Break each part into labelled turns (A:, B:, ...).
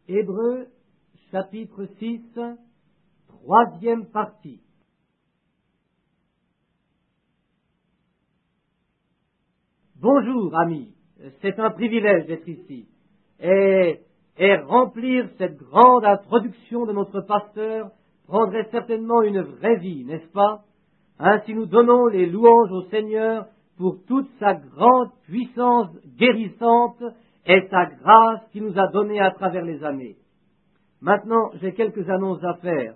A: Hébreux, chapitre 6, troisième partie. Bonjour, amis. C'est un privilège d'être ici. Et remplir cette grande introduction de notre pasteur prendrait certainement une vraie vie, n'est-ce pas? Ainsi nous donnons les louanges au Seigneur pour toute sa grande puissance guérissante et sa grâce qu'il nous a donnée à travers les années. Maintenant, j'ai quelques annonces à faire.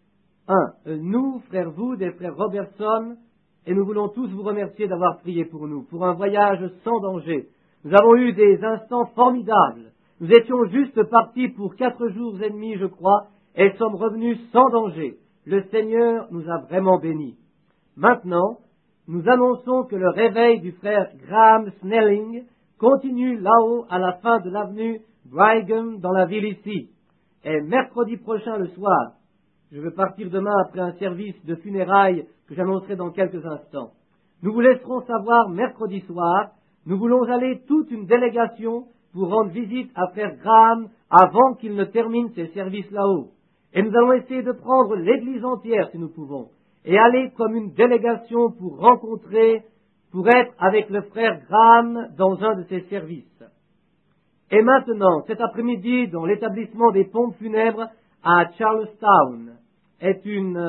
A: Nous, frères Wood et frère Robertson, et nous voulons tous vous remercier d'avoir prié pour nous, pour un voyage sans danger. Nous avons eu des instants formidables. Nous étions juste partis pour 4 jours et demi, je crois, et sommes revenus sans danger. Le Seigneur nous a vraiment bénis. Maintenant, nous annonçons que le réveil du frère Graham Snelling continue là-haut à la fin de l'avenue Brigham dans la ville ici. Et mercredi prochain le soir, je veux partir demain après un service de funérailles que j'annoncerai dans quelques instants. Nous vous laisserons savoir mercredi soir. Nous voulons aller toute une délégation pour rendre visite à frère Graham avant qu'il ne termine ses services là-haut. Et nous allons essayer de prendre l'église entière si nous pouvons et aller comme une délégation pour rencontrer, pour être avec le frère Graham dans un de ses services. Et maintenant, cet après-midi, dans l'établissement des pompes funèbres à Charlestown, est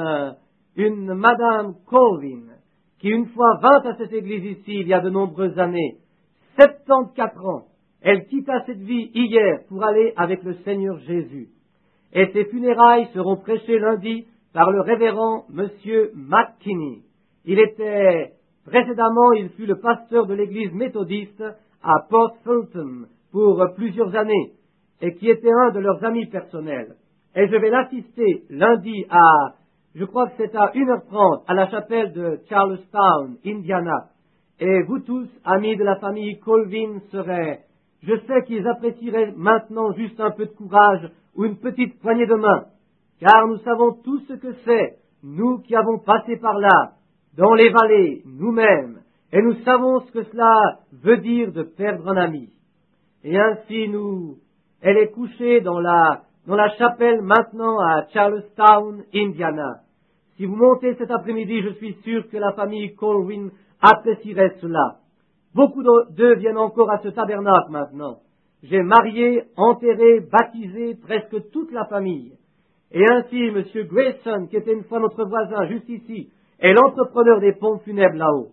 A: une Madame Colvin, qui une fois vint à cette église ici, il y a de nombreuses années, 74 ans. Elle quitta cette vie hier pour aller avec le Seigneur Jésus. Et ses funérailles seront prêchées lundi par le révérend Monsieur McKinney. Précédemment, il fut le pasteur de l'église méthodiste à Port Fulton pour plusieurs années, et qui était un de leurs amis personnels. Et je vais l'assister lundi je crois que c'est à 1h30, à la chapelle de Charlestown, Indiana. Et vous tous, amis de la famille Colvin, je sais qu'ils apprécieraient maintenant juste un peu de courage ou une petite poignée de main, car nous savons tout ce que c'est, nous qui avons passé par là, dans les vallées, nous-mêmes, et nous savons ce que cela veut dire de perdre un ami. Et ainsi elle est couchée dans la chapelle maintenant à Charlestown, Indiana. Si vous montez cet après-midi, je suis sûr que la famille Colvin apprécierait cela. Beaucoup d'eux viennent encore à ce tabernacle maintenant. J'ai marié, enterré, baptisé presque toute la famille. Et ainsi, M. Grayson, qui était une fois notre voisin juste ici, est l'entrepreneur des pompes funèbres là-haut.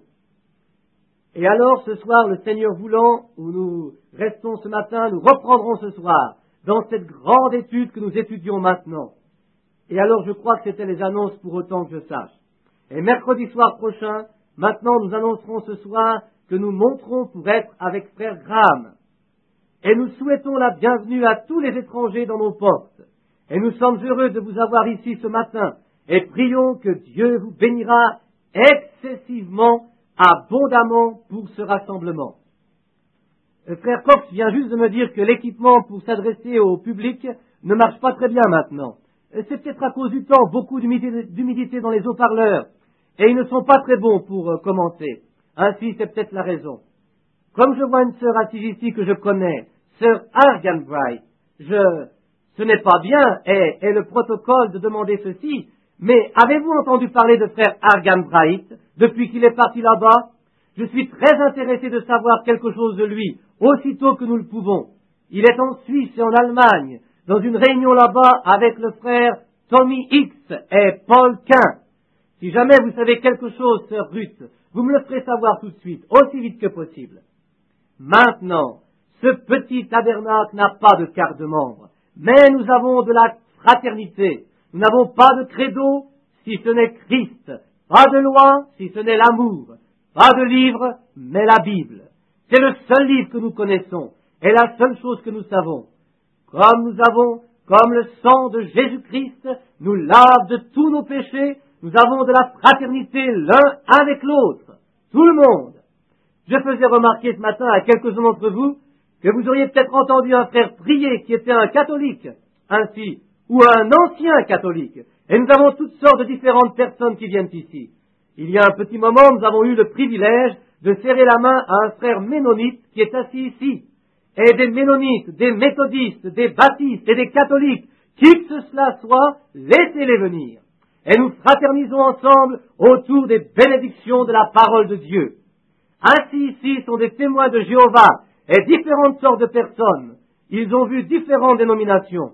A: Et alors, ce soir, le Seigneur voulant, où nous restons ce matin, nous reprendrons ce soir dans cette grande étude que nous étudions maintenant. Et alors, je crois que c'était les annonces pour autant que je sache. Et mercredi soir prochain, maintenant, nous annoncerons ce soir que nous monterons pour être avec frère Graham. Et nous souhaitons la bienvenue à tous les étrangers dans nos portes. Et nous sommes heureux de vous avoir ici ce matin. Et prions que Dieu vous bénira excessivement, abondamment pour ce rassemblement. Frère Cox vient juste de me dire que l'équipement pour s'adresser au public ne marche pas très bien maintenant. C'est peut-être à cause du temps, beaucoup d'humidité dans les haut-parleurs, et ils ne sont pas très bons pour commenter. Ainsi, c'est peut-être la raison. Comme je vois une sœur assise ici que je connais, sœur Arganbright, ce n'est pas bien, et le protocole de demander ceci, mais avez-vous entendu parler de frère Arganbright depuis qu'il est parti là-bas? Je suis très intéressé de savoir quelque chose de lui, aussitôt que nous le pouvons. Il est en Suisse et en Allemagne, dans une réunion là-bas avec le frère Tommy Hicks et Paul Quint. Si jamais vous savez quelque chose, sœur Ruth, vous me le ferez savoir tout de suite, aussi vite que possible. Maintenant, ce petit tabernacle n'a pas de carte de membre, mais nous avons de la fraternité. Nous n'avons pas de credo si ce n'est Christ, pas de loi si ce n'est l'amour, pas de livre, mais la Bible. C'est le seul livre que nous connaissons et la seule chose que nous savons. Comme le sang de Jésus-Christ nous lave de tous nos péchés, nous avons de la fraternité l'un avec l'autre, tout le monde. Je faisais remarquer ce matin à quelques-uns d'entre vous que vous auriez peut-être entendu un frère prier qui était un catholique, ainsi, ou un ancien catholique. Et nous avons toutes sortes de différentes personnes qui viennent ici. Il y a un petit moment, nous avons eu le privilège de serrer la main à un frère ménonite qui est assis ici. et des ménonites, des méthodistes, des baptistes et des catholiques, qui que cela soit, laissez-les venir. Et nous fraternisons ensemble autour des bénédictions de la parole de Dieu. Ainsi ici sont des témoins de Jéhovah et différentes sortes de personnes. Ils ont vu différentes dénominations.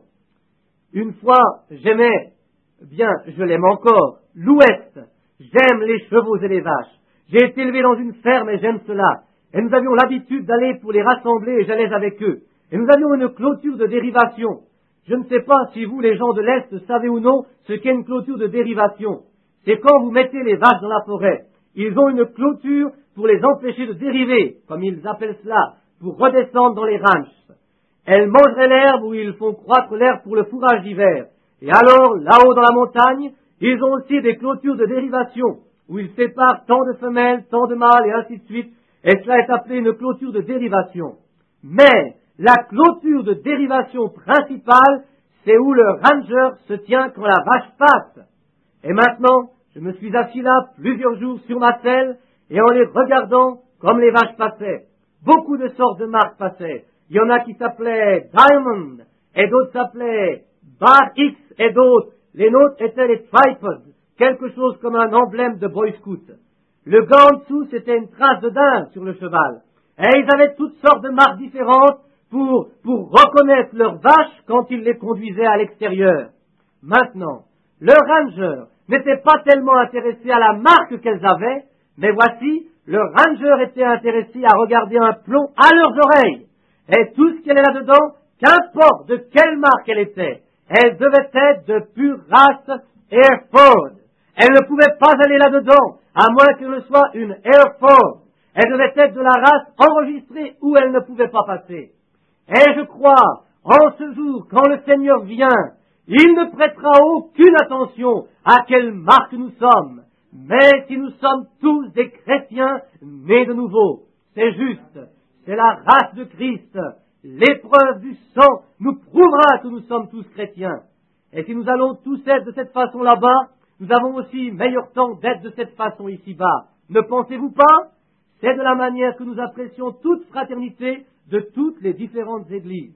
A: Une fois, j'aimais, bien, je l'aime encore, l'Ouest. J'aime les chevaux et les vaches. J'ai été élevé dans une ferme et j'aime cela. Et nous avions l'habitude d'aller pour les rassembler et j'allais avec eux. Et nous avions une clôture de dérivation. Je ne sais pas si vous, les gens de l'Est, savez ou non ce qu'est une clôture de dérivation. C'est quand vous mettez les vaches dans la forêt. Ils ont une clôture pour les empêcher de dériver, comme ils appellent cela, pour redescendre dans les ranchs. Elles mangeraient l'herbe où ils font croître l'herbe pour le fourrage d'hiver. Et alors, là-haut dans la montagne, ils ont aussi des clôtures de dérivation, où ils séparent tant de femelles, tant de mâles, et ainsi de suite. Et cela est appelé une clôture de dérivation. Mais la clôture de dérivation principale, c'est où le ranger se tient quand la vache passe. Et maintenant, je me suis assis là plusieurs jours sur ma selle, et en les regardant, comme les vaches passaient, beaucoup de sortes de marques passaient. Il y en a qui s'appelaient Diamond, et d'autres s'appelaient Bar X, et d'autres. Les nôtres étaient les Tripods, quelque chose comme un emblème de Boy Scout. Le gars en dessous, c'était une trace de dinde sur le cheval. Et ils avaient toutes sortes de marques différentes pour reconnaître leurs vaches quand ils les conduisaient à l'extérieur. Maintenant, le ranger n'était pas tellement intéressé à la marque qu'elles avaient, mais voici, le ranger était intéressé à regarder un plomb à leurs oreilles. Et tout ce qu'elle est là-dedans, qu'importe de quelle marque elle était, elle devait être de pure race Hereford. Elle ne pouvait pas aller là-dedans, à moins qu'elle ne soit une Hereford. Elle devait être de la race enregistrée où elle ne pouvait pas passer. Et je crois, en ce jour, quand le Seigneur vient, il ne prêtera aucune attention à quelle marque nous sommes. Mais si nous sommes tous des chrétiens nés de nouveau, c'est juste, c'est la race de Christ. L'épreuve du sang nous prouvera que nous sommes tous chrétiens. Et si nous allons tous être de cette façon là-bas, nous avons aussi meilleur temps d'être de cette façon ici-bas. Ne pensez-vous pas? C'est de la manière que nous apprécions toute fraternité de toutes les différentes églises.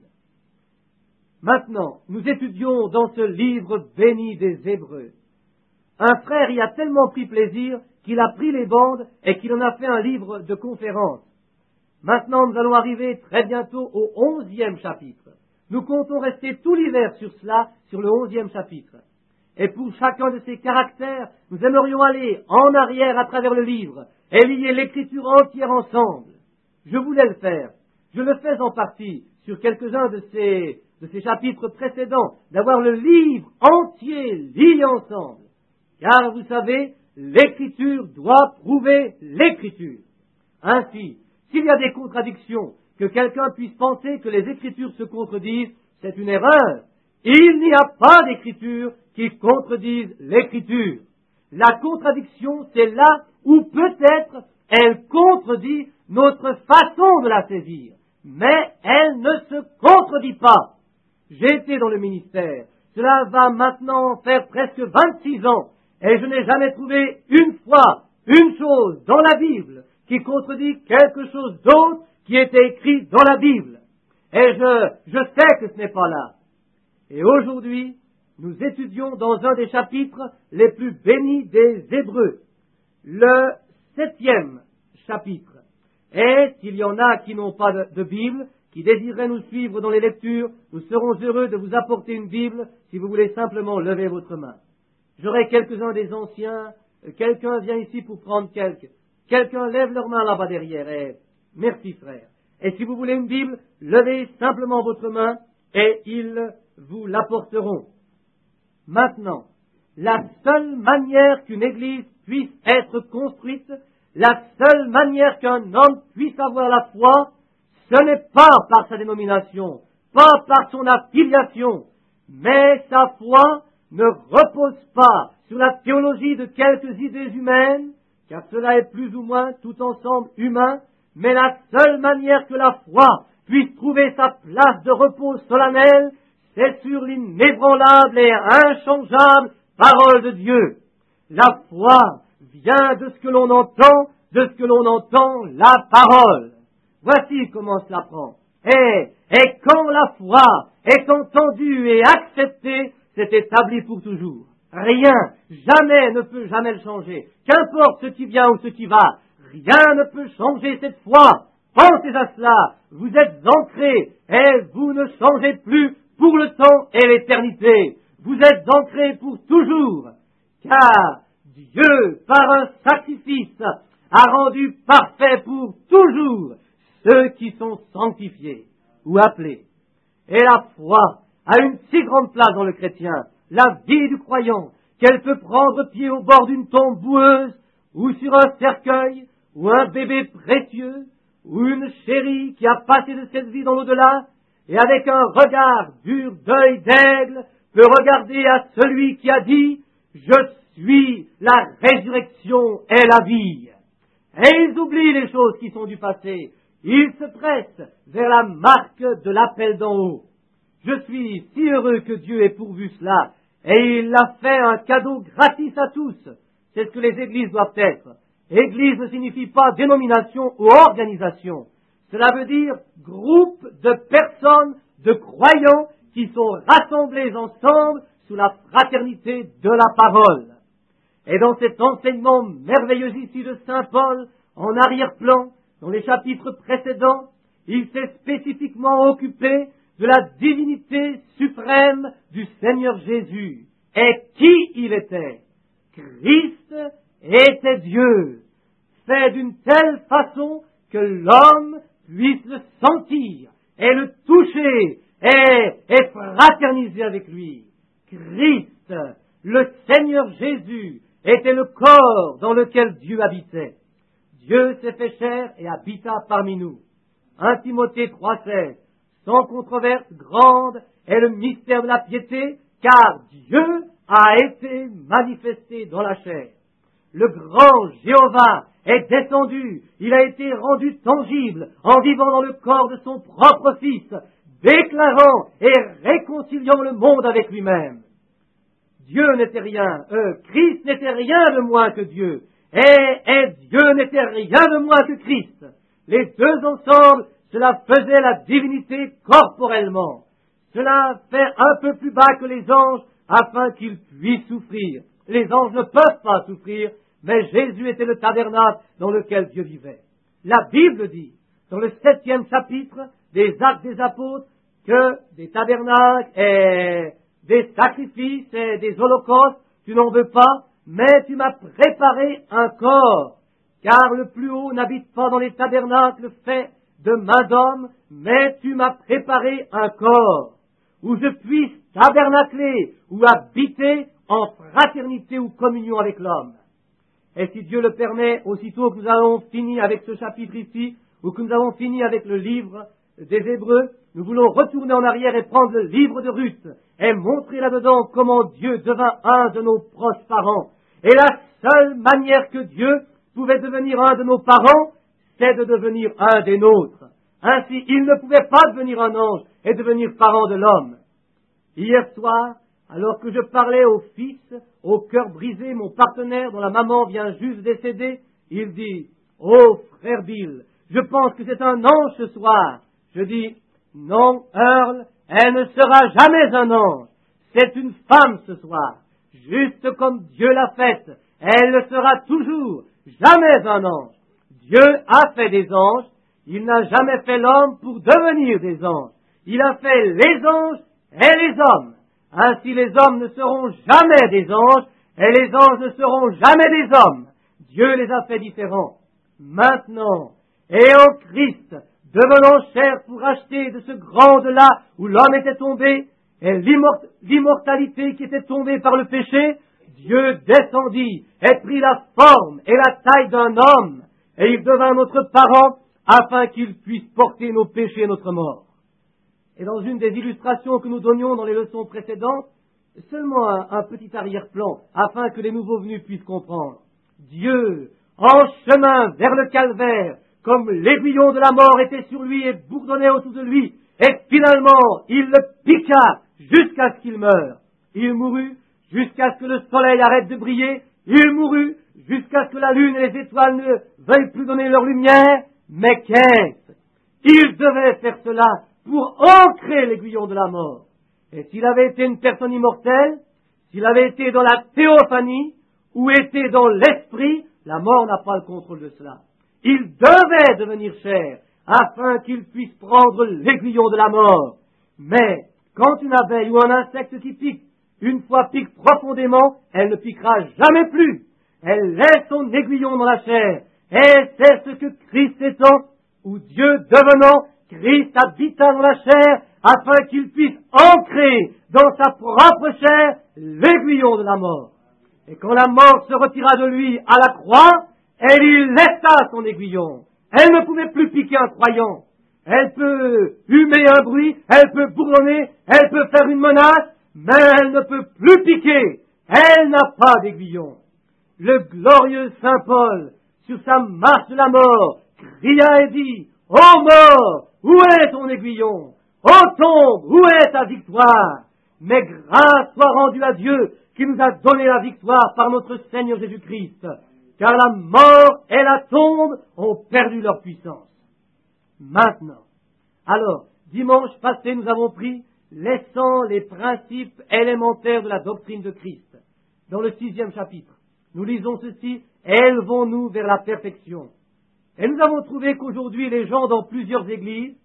A: Maintenant, nous étudions dans ce livre béni des Hébreux. Un frère y a tellement pris plaisir qu'il a pris les bandes et qu'il en a fait un livre de conférence. Maintenant, nous allons arriver très bientôt au 11e chapitre. Nous comptons rester tout l'hiver sur cela, sur le 11e chapitre. Et pour chacun de ces caractères, nous aimerions aller en arrière à travers le livre et lier l'écriture entière ensemble. Je voulais le faire. Je le fais en partie sur quelques-uns de ces chapitres précédents, d'avoir le livre entier lié ensemble. Car vous savez, l'écriture doit prouver l'écriture. Ainsi, s'il y a des contradictions, que quelqu'un puisse penser que les Écritures se contredisent, c'est une erreur. Il n'y a pas d'Écriture qui contredise l'Écriture. La contradiction, c'est là où peut-être elle contredit notre façon de la saisir. Mais elle ne se contredit pas. J'ai été dans le ministère. Cela va maintenant faire presque 26 ans. Et je n'ai jamais trouvé une fois une chose dans la Bible qui contredit quelque chose d'autre qui était écrit dans la Bible. Et je sais que ce n'est pas là. Et aujourd'hui, nous étudions dans un des chapitres les plus bénis des Hébreux, le 7e chapitre. Et s'il y en a qui n'ont pas de Bible, qui désireraient nous suivre dans les lectures, nous serons heureux de vous apporter une Bible si vous voulez simplement lever votre main. J'aurai quelques-uns des anciens, quelqu'un vient ici pour prendre quelqu'un lève leur main là-bas derrière. Et merci frère. Et si vous voulez une Bible, levez simplement votre main et ils vous l'apporteront. Maintenant, la seule manière qu'une église puisse être construite, la seule manière qu'un homme puisse avoir la foi, ce n'est pas par sa dénomination, pas par son affiliation, mais sa foi ne repose pas sur la théologie de quelques idées humaines, car cela est plus ou moins tout ensemble humain, mais la seule manière que la foi puisse trouver sa place de repos solennel, c'est sur l'inébranlable et inchangeable parole de Dieu. La foi vient de ce que l'on entend la parole. Voici comment cela prend. Et quand la foi est entendue et acceptée, c'est établi pour toujours. Rien, jamais ne peut jamais le changer. Qu'importe ce qui vient ou ce qui va, rien ne peut changer cette foi. Pensez à cela, vous êtes ancrés et vous ne changez plus pour le temps et l'éternité. Vous êtes ancrés pour toujours, car Dieu, par un sacrifice, a rendu parfait pour toujours ceux qui sont sanctifiés ou appelés. Et la foi a une si grande place dans le chrétien, la vie du croyant, qu'elle peut prendre pied au bord d'une tombe boueuse, ou sur un cercueil, ou un bébé précieux, ou une chérie qui a passé de cette vie dans l'au-delà, et avec un regard dur d'œil d'aigle, peut regarder à celui qui a dit « Je suis la résurrection et la vie ». Et ils oublient les choses qui sont du passé. Ils se pressent vers la marque de l'appel d'en haut. Je suis si heureux que Dieu ait pourvu cela, et il a fait un cadeau gratis à tous. C'est ce que les églises doivent être. Église ne signifie pas dénomination ou organisation. Cela veut dire groupe de personnes, de croyants qui sont rassemblés ensemble sous la fraternité de la parole. Et dans cet enseignement merveilleux ici de Saint Paul, en arrière-plan, dans les chapitres précédents, il s'est spécifiquement occupé de la divinité suprême du Seigneur Jésus. Et qui il était? Christ était Dieu, fait d'une telle façon que l'homme puisse le sentir et le toucher et fraterniser avec lui. Christ, le Seigneur Jésus, était le corps dans lequel Dieu habitait. Dieu s'est fait chair et habita parmi nous. 1 Timothée 3,16. Sans controverse grande est le mystère de la piété, car Dieu a été manifesté dans la chair. Le grand Jéhovah est descendu, il a été rendu tangible en vivant dans le corps de son propre Fils, déclarant et réconciliant le monde avec lui-même. Dieu n'était rien, Christ n'était rien de moins que Dieu, et Dieu n'était rien de moins que Christ. Les deux ensemble, cela faisait la divinité corporellement. Cela fait un peu plus bas que les anges, afin qu'ils puissent souffrir. Les anges ne peuvent pas souffrir, mais Jésus était le tabernacle dans lequel Dieu vivait. La Bible dit, dans le 7e chapitre des Actes des Apôtres, que des tabernacles et des sacrifices et des holocaustes, tu n'en veux pas, mais tu m'as préparé un corps, car le plus haut n'habite pas dans les tabernacles faits de main d'homme, mais tu m'as préparé un corps, où je puisse tabernacler ou habiter en fraternité ou communion avec l'homme. Et si Dieu le permet, aussitôt que nous avons fini avec ce chapitre ici, ou que nous avons fini avec le livre des Hébreux, nous voulons retourner en arrière et prendre le livre de Ruth et montrer là-dedans comment Dieu devint un de nos proches parents. Et la seule manière que Dieu pouvait devenir un de nos parents, c'est de devenir un des nôtres. Ainsi, il ne pouvait pas devenir un ange et devenir parent de l'homme. Hier soir, alors que je parlais au fils, au cœur brisé, mon partenaire dont la maman vient juste décéder, il dit « Oh, frère Bill, je pense que c'est un ange ce soir. » Je dis « Non, Earl, elle ne sera jamais un ange. C'est une femme ce soir. Juste comme Dieu l'a faite, elle le sera toujours, jamais un ange. Dieu a fait des anges, il n'a jamais fait l'homme pour devenir des anges. Il a fait les anges et les hommes. Ainsi les hommes ne seront jamais des anges et les anges ne seront jamais des hommes. Dieu les a fait différents. Maintenant, et en Christ, devenant chair pour acheter de ce grand de-là où l'homme était tombé, et l'immortalité qui était tombée par le péché, Dieu descendit et prit la forme et la taille d'un homme, et il devint notre parent afin qu'il puisse porter nos péchés et notre mort. Et dans une des illustrations que nous donnions dans les leçons précédentes, seulement un petit arrière-plan, afin que les nouveaux venus puissent comprendre. Dieu, en chemin vers le calvaire, comme l'aiguillon de la mort était sur lui et bourdonnait autour de lui, et finalement, il le piqua jusqu'à ce qu'il meure. Il mourut jusqu'à ce que le soleil arrête de briller, il mourut jusqu'à ce que la lune et les étoiles ne veuillent plus donner leur lumière, mais qu'est-ce Il devait faire cela pour ancrer l'aiguillon de la mort. Et s'il avait été une personne immortelle, s'il avait été dans la théophanie, ou était dans l'esprit, la mort n'a pas le contrôle de cela. Il devait devenir chair, afin qu'il puisse prendre l'aiguillon de la mort. Mais, quand une abeille ou un insecte qui pique, une fois pique profondément, elle ne piquera jamais plus. Elle laisse son aiguillon dans la chair. Et c'est ce que Christ étant, ou Dieu devenant, Christ habita dans la chair, afin qu'il puisse ancrer dans sa propre chair l'aiguillon de la mort. Et quand la mort se retira de lui à la croix, elle y laissa son aiguillon. Elle ne pouvait plus piquer un croyant. Elle peut humer un bruit, elle peut bourdonner, elle peut faire une menace, mais elle ne peut plus piquer. Elle n'a pas d'aiguillon. Le glorieux Saint Paul, sur sa marche de la mort, cria et dit, « Ô mort, où est ton aiguillon? Ô tombe, où est ta victoire? Mais grâce soit rendue à Dieu qui nous a donné la victoire par notre Seigneur Jésus-Christ, car la mort et la tombe ont perdu leur puissance. » Maintenant, alors, dimanche passé, nous avons pris laissant les principes élémentaires de la doctrine de Christ. Dans le 6e chapitre, nous lisons ceci, « Élevons-nous vers la perfection ». Et nous avons trouvé qu'aujourd'hui, les gens dans plusieurs églises,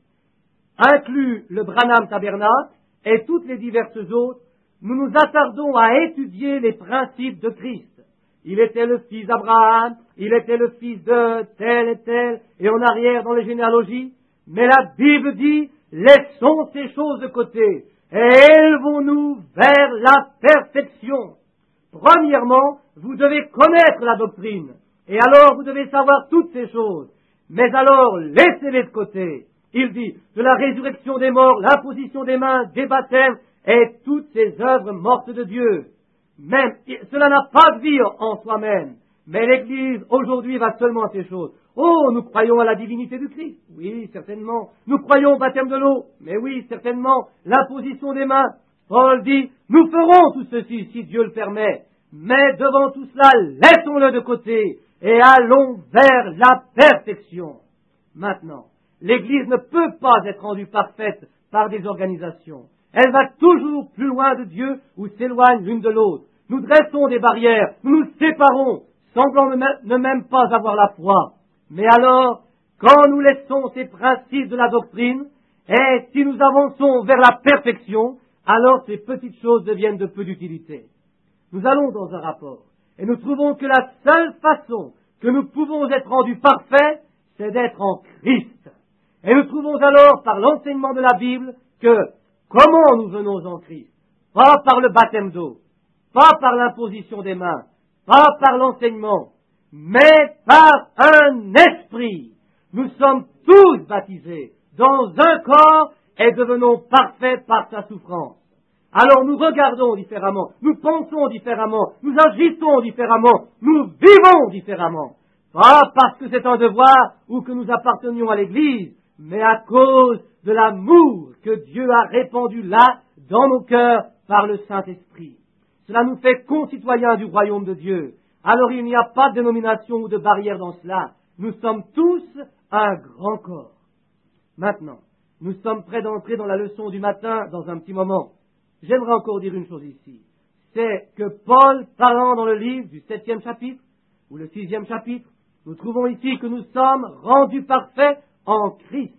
A: inclus le Branham Tabernacle et toutes les diverses autres, nous nous attardons à étudier les principes de Christ. Il était le fils d'Abraham, il était le fils de tel et tel, et en arrière dans les généalogies. Mais la Bible dit, laissons ces choses de côté et élevons-nous vers la perfection. Premièrement, vous devez connaître la doctrine, et alors vous devez savoir toutes ces choses. Mais alors, laissez-les de côté. Il dit, de la résurrection des morts, l'imposition des mains, des baptêmes, et toutes ces œuvres mortes de Dieu. Même, cela n'a pas de vie en soi-même. Mais l'Église, aujourd'hui, va seulement à ces choses. Oh, nous croyons à la divinité du Christ. Oui, certainement. Nous croyons au baptême de l'eau. Mais oui, certainement. L'imposition des mains. Paul dit, nous ferons tout ceci si Dieu le permet. Mais devant tout cela, laissons-le de côté et allons vers la perfection. Maintenant, l'Église ne peut pas être rendue parfaite par des organisations. Elle va toujours plus loin de Dieu ou s'éloigne l'une de l'autre. Nous dressons des barrières, nous nous séparons, semblant ne même pas avoir la foi. Mais alors, quand nous laissons ces principes de la doctrine, et si nous avançons vers la perfection, alors ces petites choses deviennent de peu d'utilité. Nous allons dans un rapport, et nous trouvons que la seule façon que nous pouvons être rendus parfaits, c'est d'être en Christ. Et nous trouvons alors, par l'enseignement de la Bible, que comment nous venons en Christ? Pas par le baptême d'eau, pas par l'imposition des mains, pas par l'enseignement, mais par un esprit. Nous sommes tous baptisés dans un corps et devenons parfaits par sa souffrance. Alors nous regardons différemment, nous pensons différemment, nous agissons différemment, nous vivons différemment. Pas parce que c'est un devoir ou que nous appartenions à l'Église, mais à cause de l'amour que Dieu a répandu là, dans nos cœurs, par le Saint-Esprit. Cela nous fait concitoyens du royaume de Dieu. Alors il n'y a pas de dénomination ou de barrière dans cela. Nous sommes tous un grand corps. Maintenant, nous sommes prêts d'entrer dans la leçon du matin dans un petit moment. J'aimerais encore dire une chose ici. C'est que Paul, parlant dans le livre du 7e chapitre, ou le 6e chapitre, nous trouvons ici que nous sommes rendus parfaits en Christ.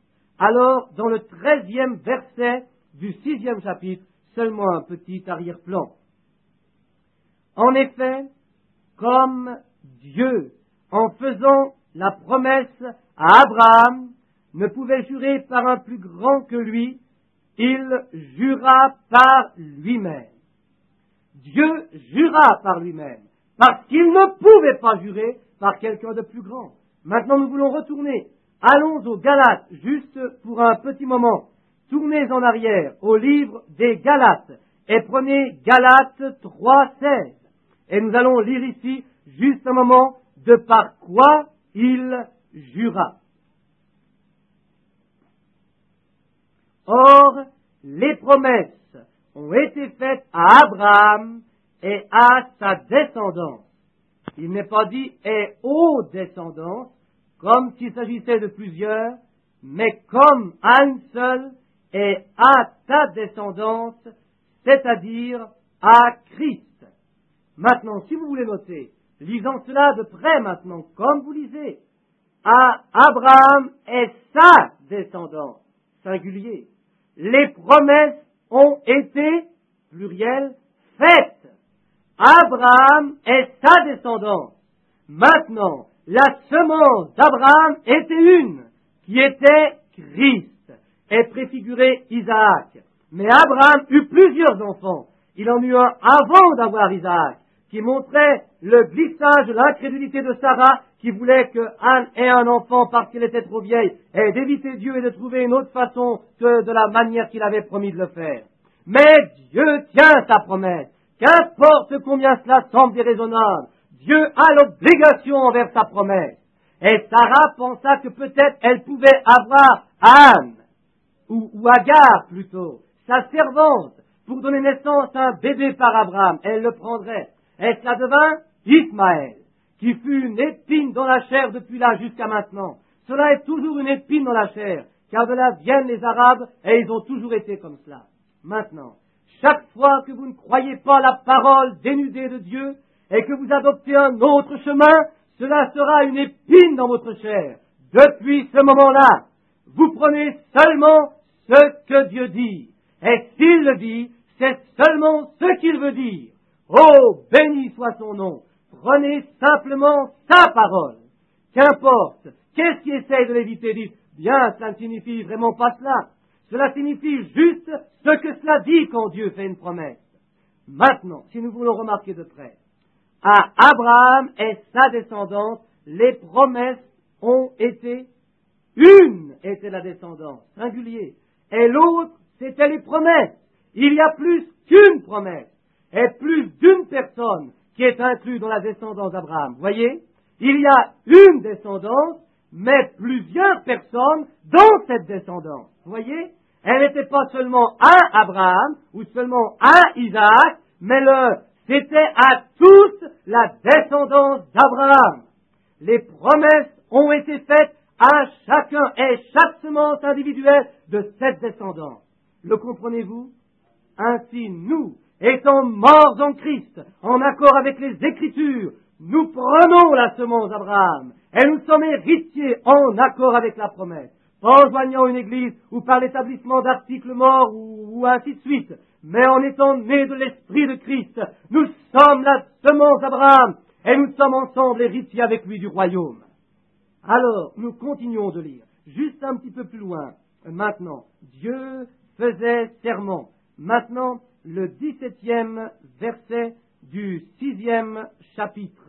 A: Alors, dans le 13e verset du 6e chapitre, seulement un petit arrière-plan. En effet, comme Dieu, en faisant la promesse à Abraham, ne pouvait jurer par un plus grand que lui, il jura par lui-même. Dieu jura par lui-même, parce qu'il ne pouvait pas jurer par quelqu'un de plus grand. Maintenant, nous voulons retourner. Allons aux Galates, juste pour un petit moment. Tournez en arrière au livre des Galates et prenez Galates 3:16. Et nous allons lire ici, juste un moment, de par quoi il jura. Or, les promesses ont été faites à Abraham et à sa descendance. Il n'est pas dit « et aux descendances », comme s'il s'agissait de plusieurs, mais comme à une seule et à ta descendance, c'est-à-dire à Christ. Maintenant, si vous voulez noter, lisant cela de près maintenant, comme vous lisez, à Abraham et sa descendance, singulier. Les promesses ont été, pluriel, faites. Abraham et sa descendance. Maintenant, la semence d'Abraham était une, qui était Christ, et préfigurait Isaac. Mais Abraham eut plusieurs enfants. Il en eut un avant d'avoir Isaac, qui montrait le glissage de l'incrédulité de Sarah, qui voulait que Anne ait un enfant parce qu'elle était trop vieille, et d'éviter Dieu et de trouver une autre façon que de la manière qu'il avait promis de le faire. Mais Dieu tient sa promesse. Qu'importe combien cela semble déraisonnable, Dieu a l'obligation envers sa promesse. Et Sarah pensa que peut-être elle pouvait avoir Anne, ou Agar plutôt, sa servante, pour donner naissance à un bébé par Abraham. Elle le prendrait. Et cela devint Ismaël, qui fut une épine dans la chair depuis là jusqu'à maintenant. Cela est toujours une épine dans la chair, car de là viennent les Arabes, et ils ont toujours été comme cela. Maintenant, chaque fois que vous ne croyez pas la parole dénudée de Dieu, et que vous adoptez un autre chemin, cela sera une épine dans votre chair. Depuis ce moment-là, vous prenez seulement ce que Dieu dit. Et s'il le dit, c'est seulement ce qu'il veut dire. Oh, béni soit son nom. Prenez simplement sa parole. Qu'importe, qu'est-ce qui essaye de l'éviter? Dites, bien, cela ne signifie vraiment pas cela. Cela signifie juste ce que cela dit quand Dieu fait une promesse. Maintenant, si nous voulons remarquer de près, à Abraham et sa descendance, les promesses ont été, une était la descendance, singulier, et l'autre, c'était les promesses. Il y a plus qu'une promesse, et plus d'une personne qui est inclue dans la descendance d'Abraham. Voyez, il y a une descendance, mais plusieurs personnes dans cette descendance. Voyez, elle n'était pas seulement à Abraham, ou seulement à Isaac, mais c'était à tous la descendance d'Abraham. Les promesses ont été faites à chacun et chaque semence individuelle de cette descendance. Le comprenez-vous? Ainsi, nous, étant morts en Christ, en accord avec les Écritures, nous prenons la semence d'Abraham et nous sommes héritiers en accord avec la promesse. Pas en joignant une église ou par l'établissement d'articles morts ou ainsi de suite, mais en étant nés de l'Esprit de Christ, nous sommes la semence d'Abraham et nous sommes ensemble héritiers avec lui du royaume. Alors, nous continuons de lire, juste un petit peu plus loin. Maintenant, Dieu faisait serment. Maintenant, le 17e verset du 6e chapitre.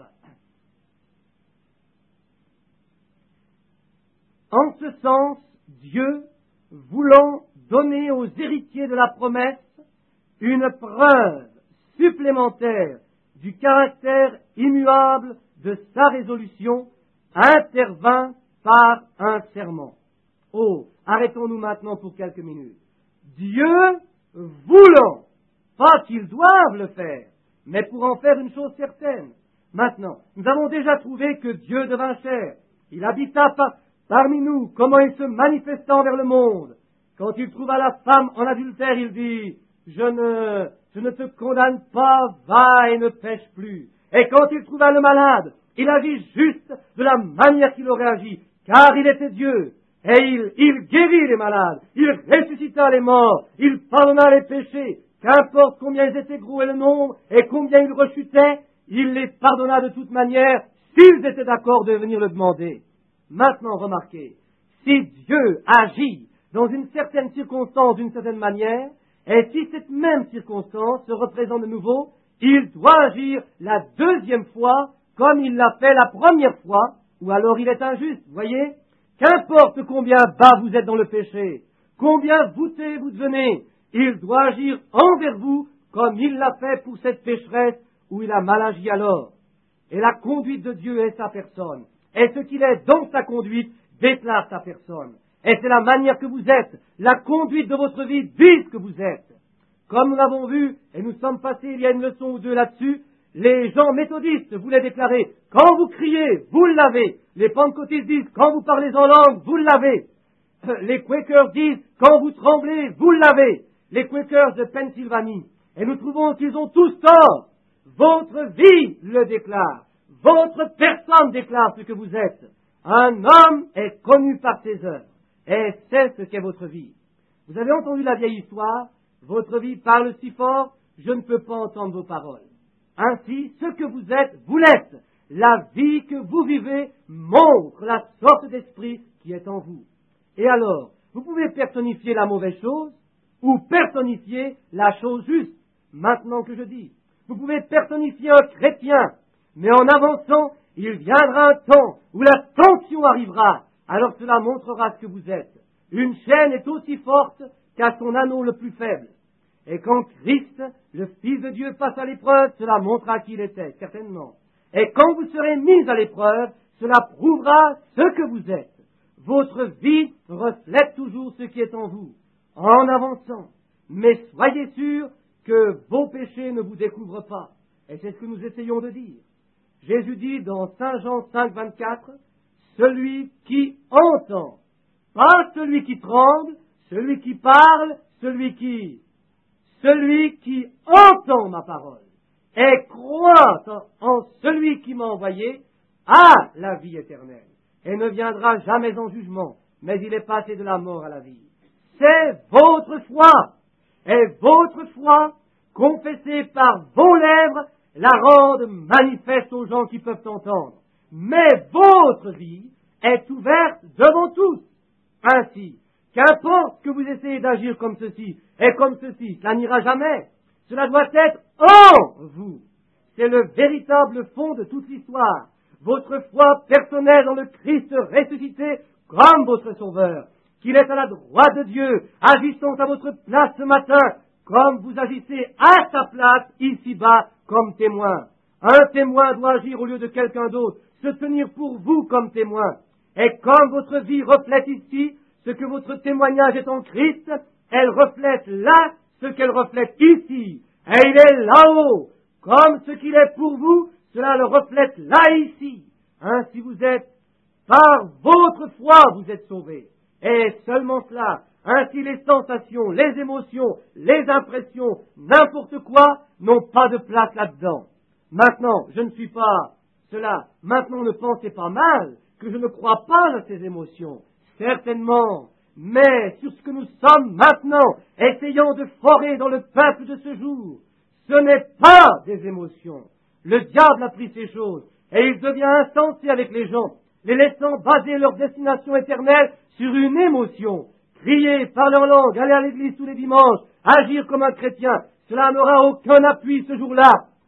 A: En ce sens, Dieu, voulant donner aux héritiers de la promesse une preuve supplémentaire du caractère immuable de sa résolution, intervint par un serment. Oh, arrêtons-nous maintenant pour quelques minutes. Dieu voulant, pas qu'ils doivent le faire, mais pour en faire une chose certaine. Maintenant, nous avons déjà trouvé que Dieu devint chair. Il habita parmi nous, comment il se manifesta envers le monde. Quand il trouva la femme en adultère, il dit, je ne te condamne pas, va et ne pêche plus. Et quand il trouva le malade, il agit juste de la manière qu'il aurait agi, car il était Dieu. Et il guérit les malades, il ressuscita les morts, il pardonna les péchés, qu'importe combien ils étaient gros et le nombre, et combien ils rechutaient, il les pardonna de toute manière, s'ils étaient d'accord de venir le demander. Maintenant, remarquez, si Dieu agit dans une certaine circonstance d'une certaine manière, et si cette même circonstance se représente de nouveau, il doit agir la deuxième fois comme il l'a fait la première fois, ou alors il est injuste, voyez? Qu'importe combien bas vous êtes dans le péché, combien voûté vous devenez, il doit agir envers vous comme il l'a fait pour cette pécheresse où il a mal agi alors. Et la conduite de Dieu est sa personne. Et ce qu'il est dans sa conduite déclare sa personne. Et c'est la manière que vous êtes, la conduite de votre vie dit ce que vous êtes. Comme nous l'avons vu, et nous sommes passés il y a une leçon ou deux là-dessus, les gens méthodistes voulaient déclarer, quand vous criez, vous l'avez. Les pentecôtistes disent, quand vous parlez en langue, vous l'avez. Les Quakers disent, quand vous tremblez, vous l'avez. Les Quakers de Pennsylvanie. Et nous trouvons qu'ils ont tous tort. Votre vie le déclare. Votre personne déclare ce que vous êtes. Un homme est connu par ses œuvres. Et c'est ce qu'est votre vie. Vous avez entendu la vieille histoire. Votre vie parle si fort, je ne peux pas entendre vos paroles. Ainsi, ce que vous êtes, vous l'êtes. La vie que vous vivez montre la sorte d'esprit qui est en vous. Et alors, vous pouvez personnifier la mauvaise chose ou personnifier la chose juste, maintenant que je dis. Vous pouvez personnifier un chrétien, mais en avançant, il viendra un temps où la tension arrivera, alors cela montrera ce que vous êtes. Une chaîne est aussi forte qu'à son anneau le plus faible. Et quand Christ, le Fils de Dieu, passe à l'épreuve, cela montrera qui il était, certainement. Et quand vous serez mis à l'épreuve, cela prouvera ce que vous êtes. Votre vie reflète toujours ce qui est en vous, en avançant. Mais soyez sûrs que vos péchés ne vous découvrent pas. Et c'est ce que nous essayons de dire. Jésus dit dans Saint Jean 5, 24, « Celui qui entend, pas celui qui tremble, celui qui parle, celui qui entend ma parole et croit en celui qui m'a envoyé a la vie éternelle et ne viendra jamais en jugement, mais il est passé de la mort à la vie. » C'est votre foi. Et votre foi, confessée par vos lèvres, la rende manifeste aux gens qui peuvent entendre. Mais votre vie est ouverte devant tous. Ainsi, qu'importe que vous essayez d'agir comme ceci et comme ceci, ça n'ira jamais. Cela doit être en vous. C'est le véritable fond de toute l'histoire. Votre foi personnelle dans le Christ ressuscité comme votre Sauveur, qu'il est à la droite de Dieu, agissant à votre place ce matin, comme vous agissez à sa place ici-bas comme témoin. Un témoin doit agir au lieu de quelqu'un d'autre, se tenir pour vous comme témoin. Et comme votre vie reflète ici ce que votre témoignage est en Christ, elle reflète là ce qu'elle reflète ici. Et il est là-haut. Comme ce qu'il est pour vous, cela le reflète là ici. Ainsi vous êtes, par votre foi, vous êtes sauvés. Et seulement cela. Ainsi les sensations, les émotions, les impressions, n'importe quoi, n'ont pas de place là-dedans. Maintenant, je ne suis pas cela. Maintenant, ne pensez pas mal que je ne crois pas à ces émotions. Certainement. Mais sur ce que nous sommes maintenant, essayant de forer dans le peuple de ce jour, ce n'est pas des émotions. Le diable a pris ces choses et il devient insensé avec les gens, les laissant baser leur destination éternelle sur une émotion. Crier, parler en langue, aller à l'église tous les dimanches, agir comme un chrétien, cela n'aura aucun appui ce jour-là,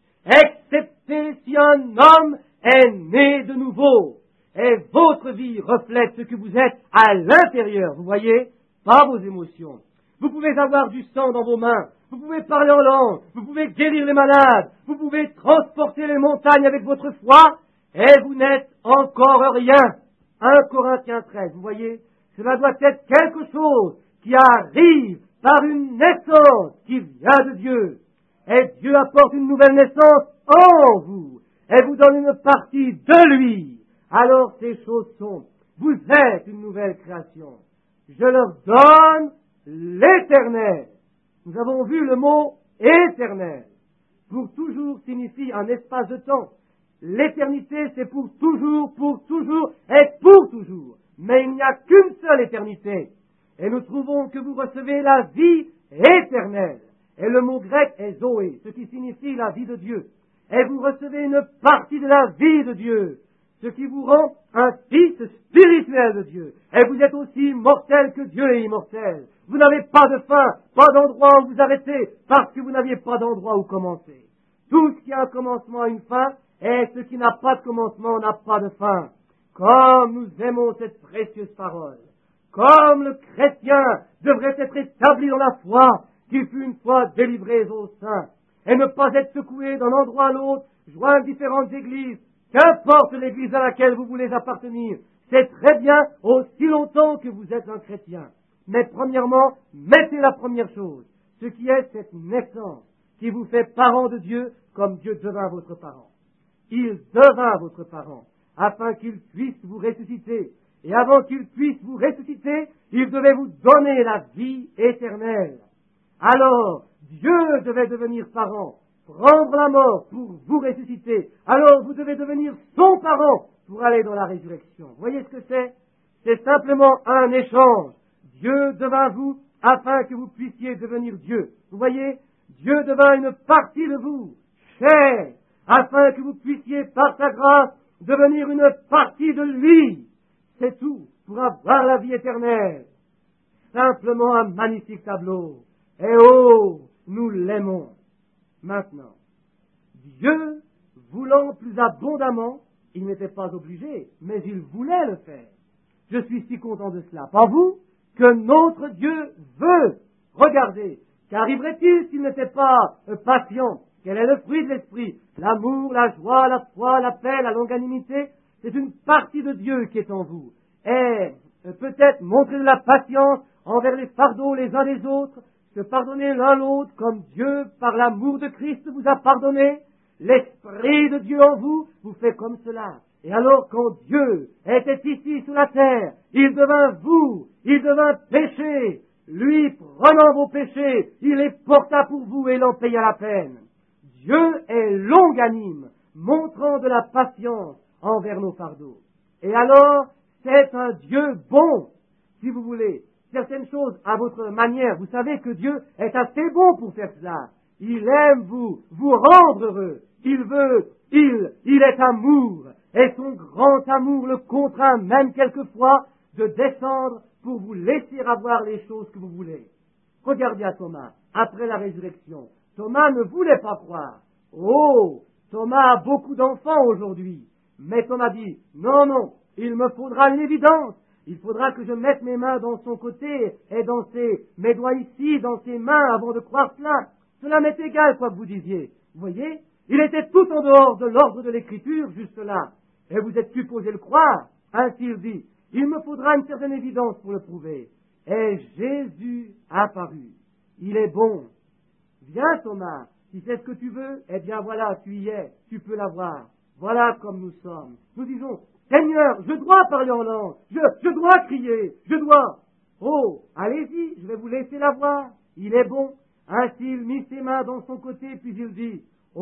A: excepté si un homme est né de nouveau. Et votre vie reflète ce que vous êtes à l'intérieur, vous voyez, pas vos émotions. Vous pouvez avoir du sang dans vos mains, vous pouvez parler en langue, vous pouvez guérir les malades, vous pouvez transporter les montagnes avec votre foi, et vous n'êtes encore rien. 1 Corinthiens 13, vous voyez, cela doit être quelque chose qui arrive par une naissance qui vient de Dieu. Et Dieu apporte une nouvelle naissance en vous, et vous donne une partie de lui. Alors ces choses sont, vous êtes une nouvelle création. Je leur donne l'éternel. Nous avons vu le mot éternel. Pour toujours signifie un espace de temps. L'éternité, c'est pour toujours et pour toujours. Mais il n'y a qu'une seule éternité. Et nous trouvons que vous recevez la vie éternelle. Et le mot grec est zoé, ce qui signifie la vie de Dieu. Et vous recevez une partie de la vie de Dieu, ce qui vous rend un fils spirituel de Dieu. Et vous êtes aussi mortel que Dieu est immortel. Vous n'avez pas de fin, pas d'endroit où vous arrêter, parce que vous n'aviez pas d'endroit où commencer. Tout ce qui a un commencement a une fin, et ce qui n'a pas de commencement n'a pas de fin. Comme nous aimons cette précieuse parole, comme le chrétien devrait être établi dans la foi, qui fut une fois délivré aux saints, et ne pas être secoué d'un endroit à l'autre, joindre différentes églises, qu'importe l'église à laquelle vous voulez appartenir, c'est très bien aussi longtemps que vous êtes un chrétien. Mais premièrement, mettez la première chose, ce qui est cette naissance qui vous fait parent de Dieu comme Dieu devint votre parent. Il devint votre parent, afin qu'il puisse vous ressusciter Et avant qu'il puisse vous ressusciter, il devait vous donner la vie éternelle. Alors, Dieu devait devenir parent, prendre la mort pour vous ressusciter. Alors, vous devez devenir son parent pour aller dans la résurrection. Vous voyez ce que c'est? C'est simplement un échange. Dieu devint vous afin que vous puissiez devenir Dieu. Vous voyez? Dieu devint une partie de vous, chair, afin que vous puissiez, par sa grâce, devenir une partie de lui. C'est tout pour avoir la vie éternelle. Simplement un magnifique tableau. Et oh, nous l'aimons. Maintenant, Dieu, voulant plus abondamment, il n'était pas obligé, mais il voulait le faire. Je suis si content de cela. Pas vous? Que notre Dieu veut. Regardez, qu'arriverait-il s'il n'était pas patient? Quel est le fruit de l'esprit? L'amour, la joie, la foi, la paix, la longanimité. C'est une partie de Dieu qui est en vous. Et peut-être montrer de la patience envers les fardeaux les uns des autres, se pardonner l'un l'autre comme Dieu, par l'amour de Christ, vous a pardonné. L'Esprit de Dieu en vous vous fait comme cela. Et alors, quand Dieu était ici sur la terre, il devint vous, il devint péché. Lui, prenant vos péchés, il les porta pour vous et il en paya la peine. Dieu est longanime, montrant de la patience envers nos fardeaux. Et alors, c'est un Dieu bon, si vous voulez. Certaines choses à votre manière, vous savez que Dieu est assez bon pour faire cela. Il aime vous rendre heureux. Il est amour. Et son grand amour le contraint même quelquefois de descendre pour vous laisser avoir les choses que vous voulez. Regardez à Thomas, après la résurrection. Thomas ne voulait pas croire. Oh, Thomas a beaucoup d'enfants aujourd'hui. Mais Thomas dit, non, il me faudra une évidence. Il faudra que je mette mes mains dans son côté et mes doigts ici, dans ses mains, avant de croire cela. Cela m'est égal, quoi que vous disiez. Vous voyez? Il était tout en dehors de l'ordre de l'écriture, juste là. Et vous êtes supposé le croire. Ainsi il dit, il me faudra une certaine évidence pour le prouver. Et Jésus apparut. Il est bon. Viens, Thomas. Si c'est ce que tu veux, eh bien voilà, tu y es. Tu peux l'avoir. Voilà comme nous sommes. Nous disons, Seigneur, je dois parler en langue. Je dois crier. Je dois. Oh, allez-y, je vais vous laisser l'avoir. Il est bon. Ainsi il mit ses mains dans son côté, puis il dit,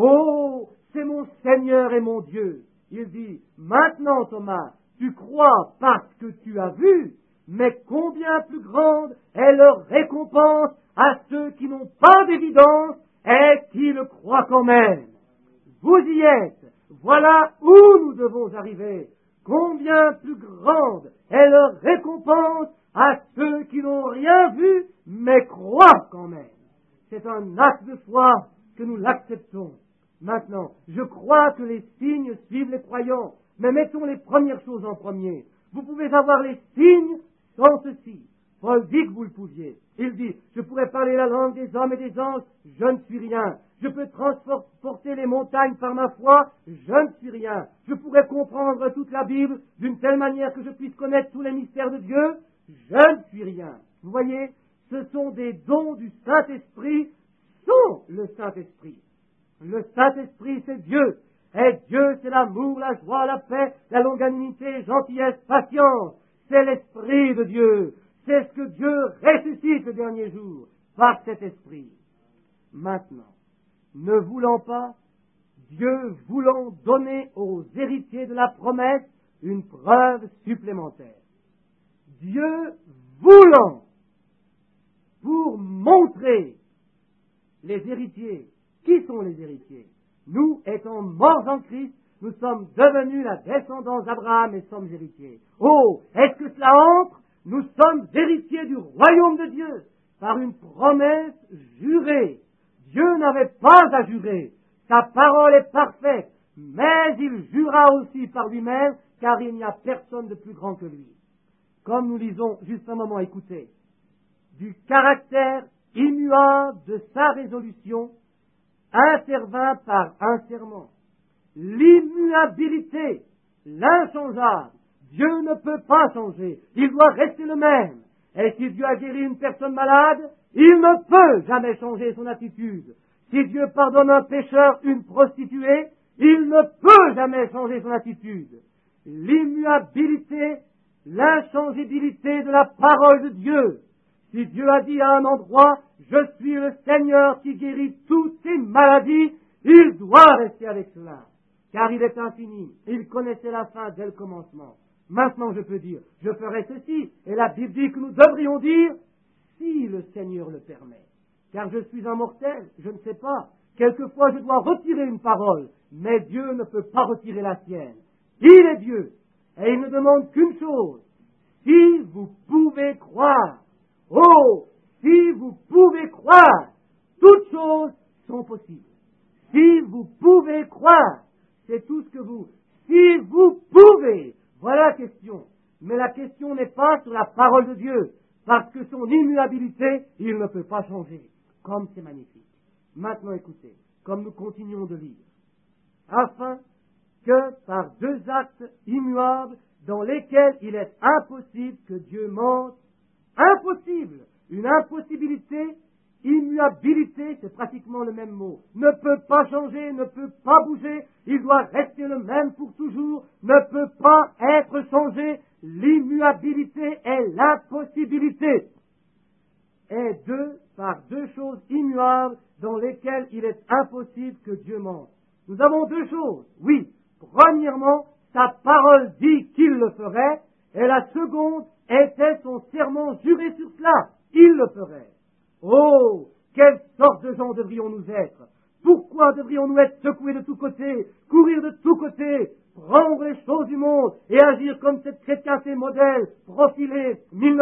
A: oh, c'est mon Seigneur et mon Dieu. Il dit, maintenant Thomas, tu crois parce que tu as vu, mais combien plus grande est leur récompense à ceux qui n'ont pas d'évidence et qui le croient quand même. Vous y êtes. Voilà où nous devons arriver. Combien plus grande est leur récompense à ceux qui n'ont rien vu, mais croient quand même. C'est un acte de foi que nous l'acceptons. Maintenant, je crois que les signes suivent les croyants, mais mettons les premières choses en premier. Vous pouvez avoir les signes sans ceci. Paul dit que vous le pouviez. Il dit, je pourrais parler la langue des hommes et des anges, je ne suis rien. Je peux transporter les montagnes par ma foi, je ne suis rien. Je pourrais comprendre toute la Bible d'une telle manière que je puisse connaître tous les mystères de Dieu, je ne suis rien. Vous voyez, ce sont des dons du Saint-Esprit sans le Saint-Esprit. Le Saint-Esprit, c'est Dieu. Et Dieu, c'est l'amour, la joie, la paix, la longanimité, gentillesse, patience. C'est l'Esprit de Dieu. C'est ce que Dieu ressuscite le dernier jour par cet Esprit. Maintenant, ne voulant pas, Dieu voulant donner aux héritiers de la promesse une preuve supplémentaire. Dieu voulant, pour montrer les héritiers. Qui sont les héritiers? Nous, étant morts en Christ, nous sommes devenus la descendance d'Abraham et sommes héritiers. Oh, est-ce que cela entre? Nous sommes héritiers du royaume de Dieu par une promesse jurée. Dieu n'avait pas à jurer. Sa parole est parfaite, mais il jura aussi par lui-même, car il n'y a personne de plus grand que lui. Comme nous lisons juste un moment, écoutez, du caractère immuable de sa résolution, intervint par un serment. L'immuabilité, l'inchangeable, Dieu ne peut pas changer, il doit rester le même. Et si Dieu a guéri une personne malade, il ne peut jamais changer son attitude. Si Dieu pardonne un pécheur, une prostituée, il ne peut jamais changer son attitude. L'immuabilité l'inchangeabilité de la parole de Dieu. Si Dieu a dit à un endroit, je suis le Seigneur qui guérit toutes tes maladies, il doit rester avec cela, car il est infini, il connaissait la fin dès le commencement. Maintenant je peux dire, je ferai ceci, et la Bible dit que nous devrions dire, si le Seigneur le permet. Car je suis un mortel, je ne sais pas. Quelquefois je dois retirer une parole, mais Dieu ne peut pas retirer la sienne. Il est Dieu, et il ne demande qu'une chose, si vous pouvez croire. Oh, si vous pouvez croire, toutes choses sont possibles. Si vous pouvez croire, c'est tout ce que vous... Si vous pouvez, voilà la question. Mais la question n'est pas sur la parole de Dieu, parce que son immuabilité, il ne peut pas changer. Comme c'est magnifique. Maintenant écoutez, comme nous continuons de lire, afin que par deux actes immuables dans lesquels il est impossible que Dieu mente, impossible, une impossibilité, immuabilité, c'est pratiquement le même mot, ne peut pas changer, ne peut pas bouger, il doit rester le même pour toujours, ne peut pas être changé, l'immuabilité est l'impossibilité. Et par deux choses immuables dans lesquelles il est impossible que Dieu mente. Nous avons deux choses, oui. Premièrement, sa parole dit qu'il le ferait, et la seconde était son serment juré sur cela, il le ferait. Oh, quelle sorte de gens devrions-nous être? Pourquoi devrions-nous être secoués de tous côtés, courir de tous côtés, prendre les choses du monde et agir comme cette chrétienté modèle profilée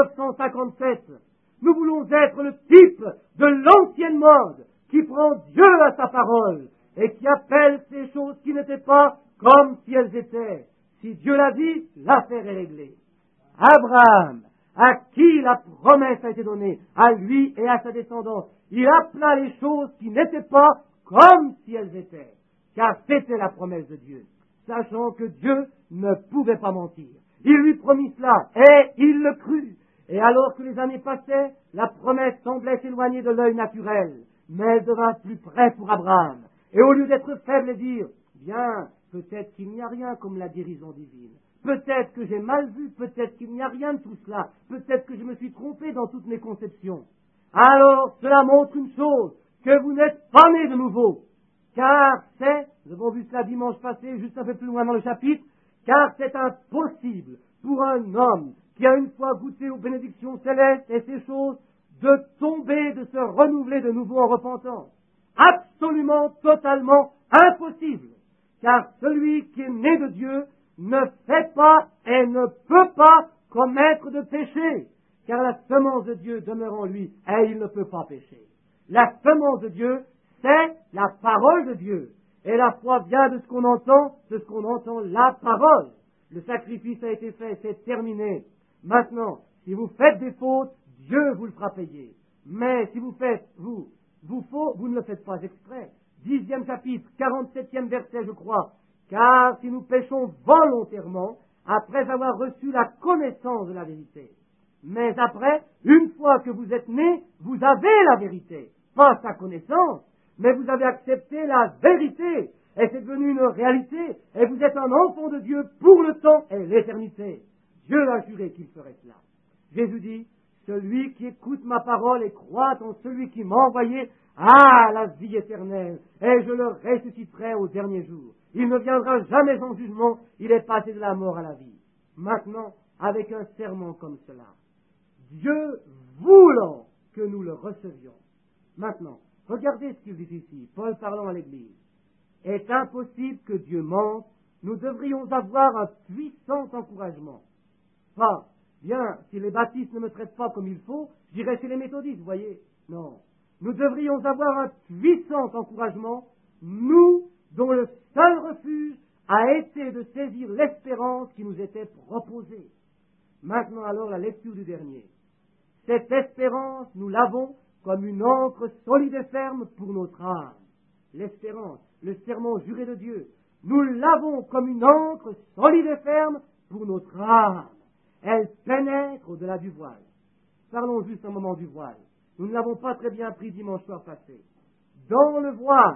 A: 1957? Nous voulons être le type de l'ancienne mode qui prend Dieu à sa parole et qui appelle ces choses qui n'étaient pas comme si elles étaient. Si Dieu l'a dit, l'affaire est réglée. Abraham, à qui la promesse a été donnée, à lui et à sa descendance, il appela les choses qui n'étaient pas comme si elles étaient, car c'était la promesse de Dieu, sachant que Dieu ne pouvait pas mentir. Il lui promit cela, et il le crut. Et alors que les années passaient, la promesse semblait s'éloigner de l'œil naturel, mais elle devint plus près pour Abraham. Et au lieu d'être faible et dire, bien, peut-être qu'il n'y a rien comme la guérison divine. Peut-être que j'ai mal vu, peut-être qu'il n'y a rien de tout cela. Peut-être que je me suis trompé dans toutes mes conceptions. Alors, cela montre une chose, que vous n'êtes pas né de nouveau. Car nous avons vu cela dimanche passé, juste un peu plus loin dans le chapitre, car c'est impossible pour un homme qui a une fois goûté aux bénédictions célestes et ces choses, de tomber, de se renouveler de nouveau en repentance. Absolument, totalement impossible. Car celui qui est né de Dieu ne fait pas et ne peut pas commettre de péché. Car la semence de Dieu demeure en lui et il ne peut pas pécher. La semence de Dieu, c'est la parole de Dieu. Et la foi vient de ce qu'on entend, la parole. Le sacrifice a été fait, c'est terminé. Maintenant, si vous faites des fautes, Dieu vous le fera payer. Mais si vous faites, vous ne le faites pas exprès. 10e chapitre, 47e verset, je crois. Car si nous péchons volontairement, après avoir reçu la connaissance de la vérité. Mais après, une fois que vous êtes né, vous avez la vérité. Pas sa connaissance, mais vous avez accepté la vérité. Et c'est devenu une réalité. Et vous êtes un enfant de Dieu pour le temps et l'éternité. Dieu a juré qu'il ferait cela. Jésus dit, celui qui écoute ma parole et croit en celui qui m'a envoyé a la vie éternelle, et je le ressusciterai au dernier jour. Il ne viendra jamais en jugement, il est passé de la mort à la vie. Maintenant, avec un serment comme cela, Dieu voulant que nous le recevions. Maintenant, regardez ce qu'il dit ici, Paul parlant à l'Église. Est impossible que Dieu mente, nous devrions avoir un puissant encouragement. Pas, bien, si les baptistes ne me traitent pas comme il faut, j'irai chez les méthodistes, vous voyez. Non. Nous devrions avoir un puissant encouragement, nous, dont le seul refuge a été de saisir l'espérance qui nous était proposée. Maintenant alors la lecture du dernier. Cette espérance, nous l'avons comme une ancre solide et ferme pour notre âme. L'espérance, le serment juré de Dieu, nous l'avons comme une ancre solide et ferme pour notre âme. Elle pénètre au-delà du voile. Parlons juste un moment du voile. Nous ne l'avons pas très bien pris dimanche soir passé. Dans le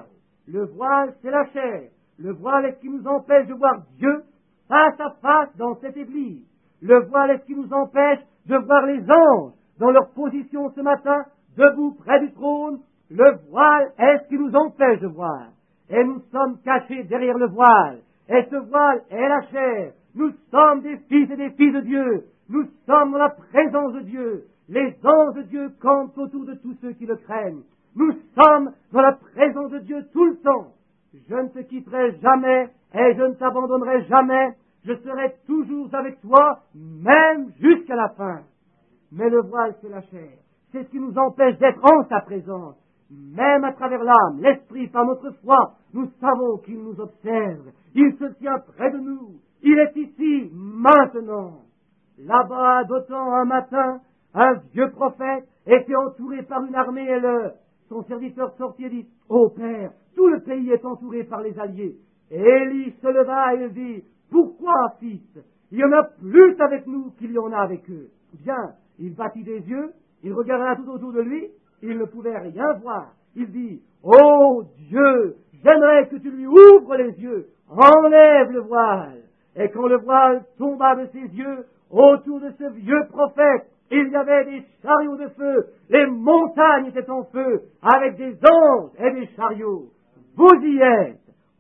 A: voile c'est la chair. Le voile est ce qui nous empêche de voir Dieu face à face dans cette église. Le voile est ce qui nous empêche de voir les anges dans leur position ce matin, debout près du trône. Le voile est ce qui nous empêche de voir. Et nous sommes cachés derrière le voile. Et ce voile est la chair. Nous sommes des fils et des filles de Dieu. Nous sommes dans la présence de Dieu. Les anges de Dieu campent autour de tous ceux qui le craignent. Nous sommes dans la présence de Dieu tout le temps. Je ne te quitterai jamais et je ne t'abandonnerai jamais. Je serai toujours avec toi, même jusqu'à la fin. Mais le voile, c'est la chair. C'est ce qui nous empêche d'être en sa présence. Même à travers l'âme, l'esprit, par notre foi, nous savons qu'il nous observe. Il se tient près de nous. Il est ici, maintenant. Là-bas, d'autant un matin, un vieux prophète était entouré par une armée et son serviteur sortit et dit, « Ô Père, tout le pays est entouré par les alliés. » Et Élie se leva et dit, « Pourquoi, fils? Il y en a plus avec nous qu'il y en a avec eux. » Bien, il battit des yeux, il regarda tout autour de lui, il ne pouvait rien voir. Il dit, « Oh Dieu, j'aimerais que tu lui ouvres les yeux, enlève le voile. » Et quand le voile tomba de ses yeux, autour de ce vieux prophète, il y avait des chariots de feu, les montagnes étaient en feu, avec des anges et des chariots. Vous y êtes.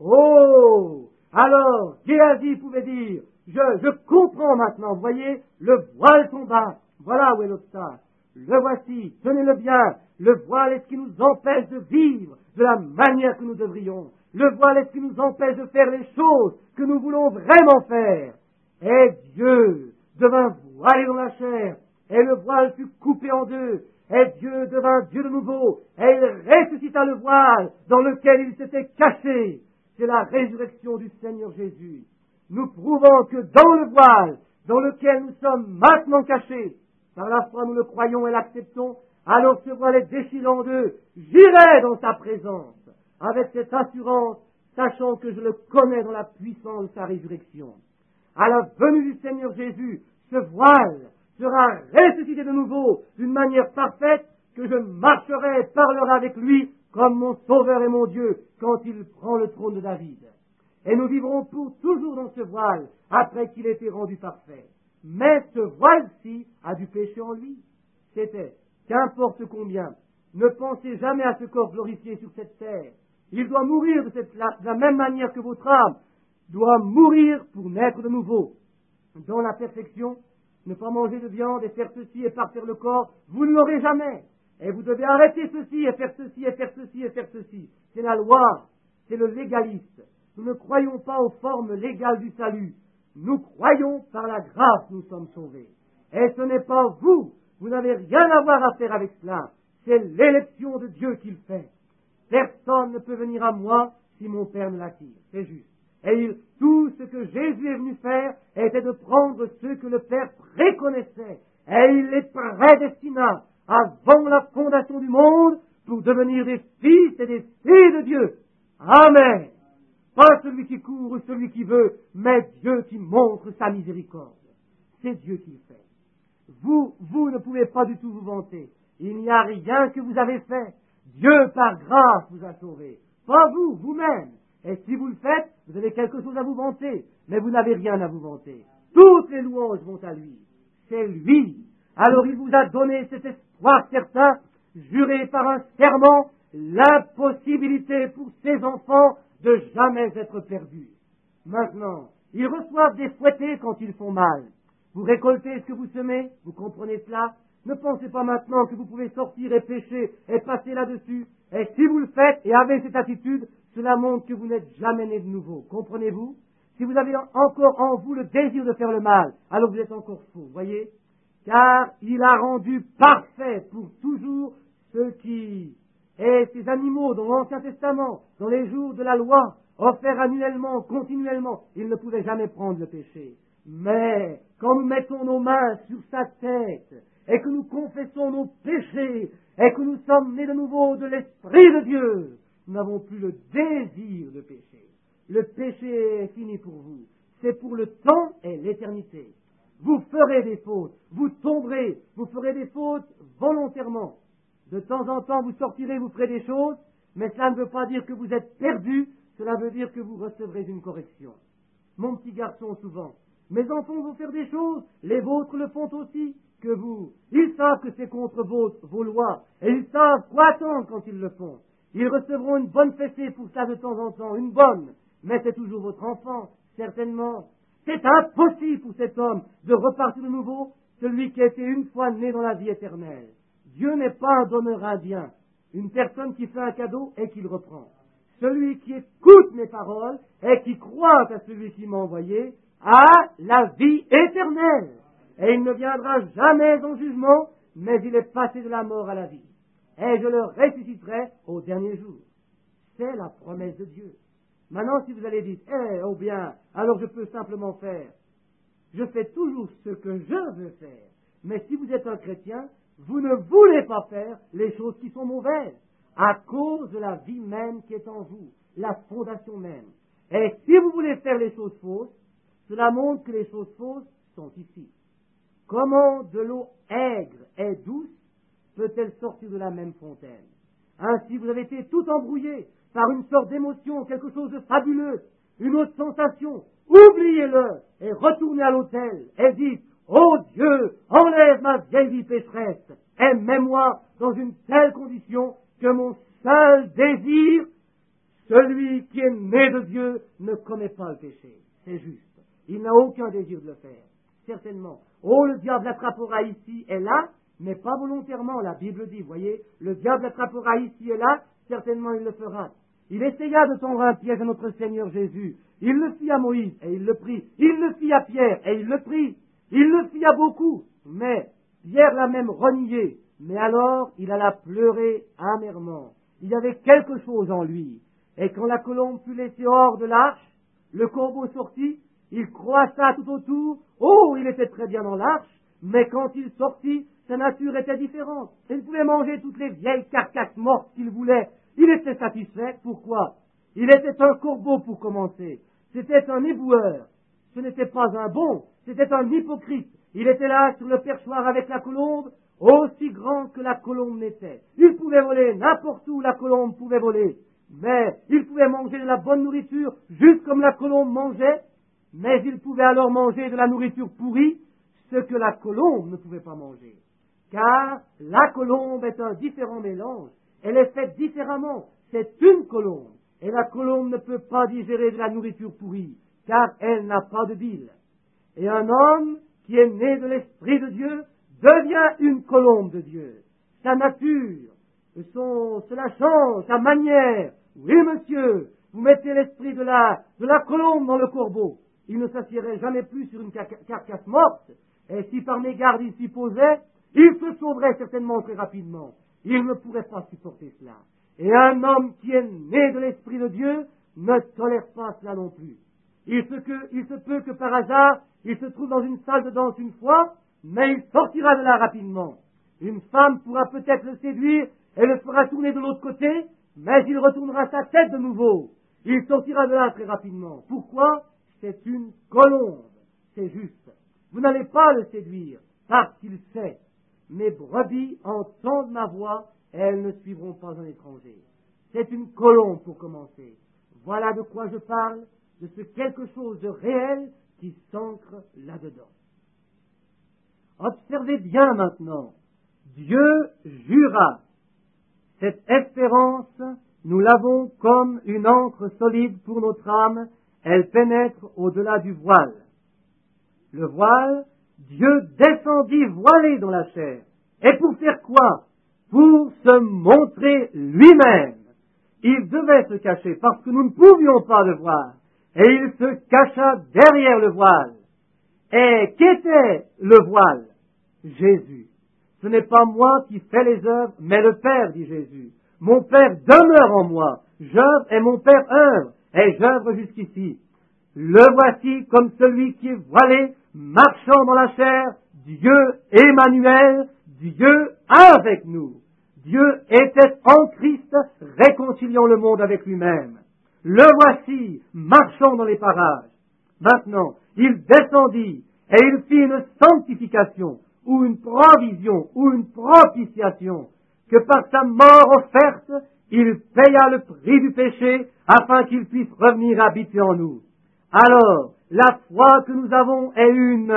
A: Oh! Alors, Géasi pouvait dire, je comprends maintenant, vous voyez, le voile tomba. Voilà où est l'obstacle. Le voici, tenez-le bien. Le voile est ce qui nous empêche de vivre de la manière que nous devrions. Le voile est ce qui nous empêche de faire les choses que nous voulons vraiment faire. Et Dieu devint voilé dans la chair, et le voile fut coupé en deux, et Dieu devint Dieu de nouveau, et il ressuscita le voile dans lequel il s'était caché. C'est la résurrection du Seigneur Jésus. Nous prouvons que dans le voile, dans lequel nous sommes maintenant cachés, par la foi nous le croyons et l'acceptons, alors ce voile est déchiré en deux. J'irai dans sa présence, avec cette assurance, sachant que je le connais dans la puissance de sa résurrection. À la venue du Seigneur Jésus, ce voile sera ressuscité de nouveau d'une manière parfaite, que je marcherai et parlerai avec lui comme mon Sauveur et mon Dieu quand il prend le trône de David. Et nous vivrons pour toujours dans ce voile après qu'il ait été rendu parfait. Mais ce voile-ci a du péché en lui. C'était, qu'importe combien, ne pensez jamais à ce corps glorifié sur cette terre. Il doit mourir de la même manière que votre âme doit mourir pour naître de nouveau. Dans la perfection, ne pas manger de viande et faire ceci et parfaire le corps, vous ne l'aurez jamais. Et vous devez arrêter ceci et faire ceci et faire ceci et faire ceci. C'est la loi, c'est le légaliste. Nous ne croyons pas aux formes légales du salut. Nous croyons par la grâce nous sommes sauvés. Et ce n'est pas vous, vous n'avez rien à voir à faire avec cela. C'est l'élection de Dieu qui le fait. Personne ne peut venir à moi si mon Père ne l'attire. C'est juste. Et tout ce que Jésus est venu faire était de prendre ceux que le Père préconnaissait. Et il les prédestina avant la fondation du monde pour devenir des fils et des filles de Dieu. Amen. Pas celui qui court ou celui qui veut, mais Dieu qui montre sa miséricorde. C'est Dieu qui le fait. Vous ne pouvez pas du tout vous vanter. Il n'y a rien que vous avez fait. Dieu, par grâce, vous a sauvé. Pas vous, vous-même. Et si vous le faites, vous avez quelque chose à vous vanter. Mais vous n'avez rien à vous vanter. Toutes les louanges vont à lui. C'est lui. Alors il vous a donné cet espoir certain, juré par un serment, l'impossibilité pour ses enfants de jamais être perdus. Maintenant, ils reçoivent des fouettés quand ils font mal. Vous récoltez ce que vous semez, vous comprenez cela? Ne pensez pas maintenant que vous pouvez sortir et pécher et passer là-dessus. Et si vous le faites et avez cette attitude, cela montre que vous n'êtes jamais né de nouveau. Comprenez-vous? Si vous avez encore en vous le désir de faire le mal, alors vous êtes encore faux, voyez? Car il a rendu parfait pour toujours ceux qui... Et ces animaux dans l'Ancien Testament, dans les jours de la loi, offerts annuellement, continuellement, ils ne pouvaient jamais prendre le péché. Mais quand nous mettons nos mains sur sa tête et que nous confessons nos péchés et que nous sommes nés de nouveau de l'Esprit de Dieu, nous n'avons plus le désir de pécher. Le péché est fini pour vous. C'est pour le temps et l'éternité. Vous ferez des fautes, vous tomberez, vous ferez des fautes volontairement. De temps en temps, vous sortirez, vous ferez des choses, mais cela ne veut pas dire que vous êtes perdu, cela veut dire que vous recevrez une correction. Mon petit garçon, souvent, Mes enfants vont faire des choses, les vôtres le font aussi, que vous. Ils savent que c'est contre vos lois, et ils savent quoi attendre quand ils le font. Ils recevront une bonne fessée pour ça de temps en temps, une bonne, mais c'est toujours votre enfant, certainement. C'est impossible pour cet homme de repartir de nouveau, celui qui a été une fois né dans la vie éternelle. Dieu n'est pas un donneur indien, une personne qui fait un cadeau et qui le reprend. Celui qui écoute mes paroles et qui croit à celui qui m'a envoyé a la vie éternelle. Et il ne viendra jamais en jugement, mais il est passé de la mort à la vie. Et je le ressusciterai au dernier jour. C'est la promesse de Dieu. Maintenant, si vous allez dire, oh bien, alors je peux simplement faire. Je fais toujours ce que je veux faire. Mais si vous êtes un chrétien, vous ne voulez pas faire les choses qui sont mauvaises, à cause de la vie même qui est en vous, la fondation même. Et si vous voulez faire les choses fausses, cela montre que les choses fausses sont ici. Comment de l'eau aigre et douce peut-elle sortir de la même fontaine? Ainsi, vous avez été tout embrouillé par une sorte d'émotion, quelque chose de fabuleux, une autre sensation. Oubliez-le et retournez à l'autel et dites, oh Dieu, enlève ma vieille vie pécheresse et mets-moi dans une telle condition que mon seul désir, celui qui est né de Dieu, ne commet pas le péché. C'est juste. Il n'a aucun désir de le faire. Certainement. Oh, le diable l'attrapera ici et là, mais pas volontairement. La Bible dit, voyez, le diable l'attrapera ici et là, certainement il le fera. Il essaya de tendre un piège à notre Seigneur Jésus. Il le fit à Moïse et il le prit. Il le fit à Pierre et il le prit. Il le fit à beaucoup, mais Pierre l'a même renié. Mais alors, il alla pleurer amèrement. Il y avait quelque chose en lui. Et quand la colombe fut laissée hors de l'arche, le corbeau sortit, il croissa tout autour. Oh, il était très bien dans l'arche, mais quand il sortit, sa nature était différente. Il pouvait manger toutes les vieilles carcasses mortes qu'il voulait. Il était satisfait. Pourquoi? Il était un corbeau pour commencer. C'était un éboueur. Ce n'était pas un bon, c'était un hypocrite. Il était là sur le perchoir avec la colombe, aussi grand que la colombe n'était. Il pouvait voler n'importe où la colombe pouvait voler. Mais il pouvait manger de la bonne nourriture, juste comme la colombe mangeait. Mais il pouvait alors manger de la nourriture pourrie, ce que la colombe ne pouvait pas manger. Car la colombe est un différent mélange. Elle est faite différemment. C'est une colombe. Et la colombe ne peut pas digérer de la nourriture pourrie, car elle n'a pas de bile. Et un homme qui est né de l'Esprit de Dieu devient une colombe de Dieu. Sa nature, cela change, sa manière. Oui, monsieur, vous mettez l'esprit de la colombe dans le corbeau. Il ne s'assierait jamais plus sur une carcasse morte. Et si par mégarde il s'y posait, il se sauverait certainement très rapidement. Il ne pourrait pas supporter cela. Et un homme qui est né de l'Esprit de Dieu ne tolère pas cela non plus. Il se peut que par hasard, il se trouve dans une salle de danse une fois, mais il sortira de là rapidement. Une femme pourra peut-être le séduire et le fera tourner de l'autre côté, mais il retournera sa tête de nouveau. Il sortira de là très rapidement. Pourquoi? C'est une colombe. C'est juste. Vous n'allez pas le séduire parce qu'il sait. Mes brebis entendent ma voix et elles ne suivront pas un étranger. C'est une colombe pour commencer. Voilà de quoi je parle, de ce quelque chose de réel qui s'ancre là-dedans. Observez bien maintenant. Dieu jura. Cette espérance, nous l'avons comme une encre solide pour notre âme. Elle pénètre au-delà du voile. Le voile, Dieu descendit voilé dans la chair. Et pour faire quoi? Pour se montrer lui-même. Il devait se cacher parce que nous ne pouvions pas le voir. Et il se cacha derrière le voile. Et qu'était le voile? Jésus. Ce n'est pas moi qui fais les œuvres, mais le Père, dit Jésus. Mon Père demeure en moi. J'œuvre et mon Père œuvre. Et j'œuvre jusqu'ici. Le voici comme celui qui est voilé, marchant dans la chair, Dieu Emmanuel, Dieu avec nous. Dieu était en Christ, réconciliant le monde avec lui-même. Le voici, marchant dans les parages. Maintenant, il descendit et il fit une sanctification, ou une provision, ou une propitiation, que par sa mort offerte, il paya le prix du péché afin qu'il puisse revenir habiter en nous. Alors, La foi que nous avons est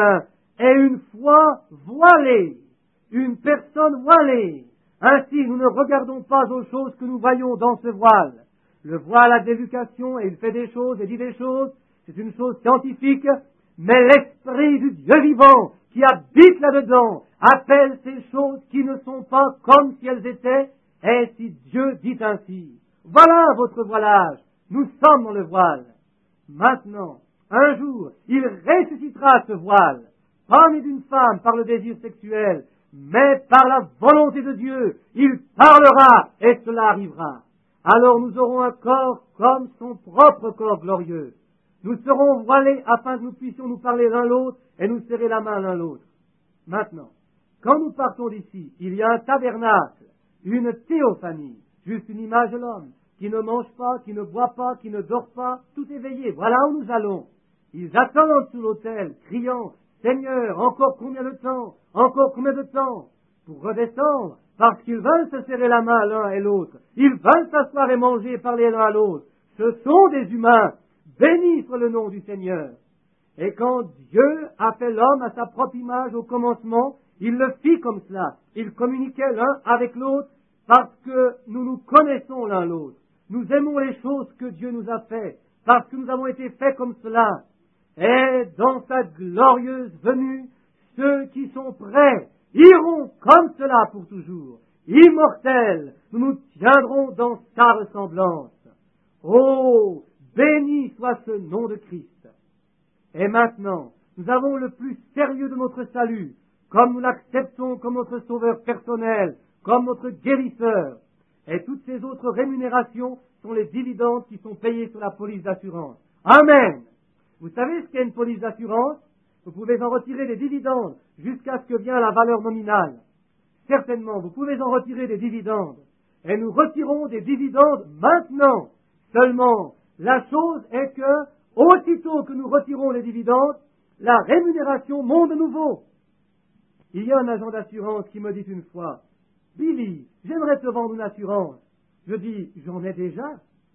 A: une foi voilée, une personne voilée. Ainsi, nous ne regardons pas aux choses que nous voyons dans ce voile. Le voile a de l'éducation et il fait des choses et dit des choses. C'est une chose scientifique, mais l'esprit du Dieu vivant qui habite là-dedans appelle ces choses qui ne sont pas comme si elles étaient. Et si Dieu dit ainsi, voilà votre voilage, nous sommes dans le voile. Maintenant, un jour, il ressuscitera ce voile, pas né d'une femme par le désir sexuel, mais par la volonté de Dieu. Il parlera et cela arrivera. Alors nous aurons un corps comme son propre corps glorieux. Nous serons voilés afin que nous puissions nous parler l'un l'autre et nous serrer la main l'un l'autre. Maintenant, quand nous partons d'ici, il y a un tabernacle, une théophanie, juste une image de l'homme, qui ne mange pas, qui ne boit pas, qui ne dort pas, tout éveillé. Voilà où nous allons. Ils attendent sous l'autel, criant, Seigneur, encore combien de temps? Encore combien de temps? Pour redescendre, parce qu'ils veulent se serrer la main l'un et l'autre. Ils veulent s'asseoir et manger et parler l'un à l'autre. Ce sont des humains. Béni soit le nom du Seigneur. Et quand Dieu a fait l'homme à sa propre image au commencement, il le fit comme cela. Il communiquait l'un avec l'autre parce que nous nous connaissons l'un l'autre. Nous aimons les choses que Dieu nous a faites parce que nous avons été faits comme cela. Et dans sa glorieuse venue, ceux qui sont prêts iront comme cela pour toujours. Immortels, nous nous tiendrons dans sa ressemblance. Oh, béni soit ce nom de Christ. Et maintenant, nous avons le plus sérieux de notre salut, comme nous l'acceptons comme notre sauveur personnel, comme notre guérisseur. Et toutes ces autres rémunérations sont les dividendes qui sont payés sur la police d'assurance. Amen. Vous savez ce qu'est une police d'assurance? Vous pouvez en retirer des dividendes jusqu'à ce que vienne la valeur nominale. Certainement, vous pouvez en retirer des dividendes. Et nous retirons des dividendes maintenant. Seulement, la chose est que, aussitôt que nous retirons les dividendes, la rémunération monte de nouveau. Il y a un agent d'assurance qui me dit une fois, Billy, j'aimerais te vendre une assurance. Je dis, j'en ai déjà.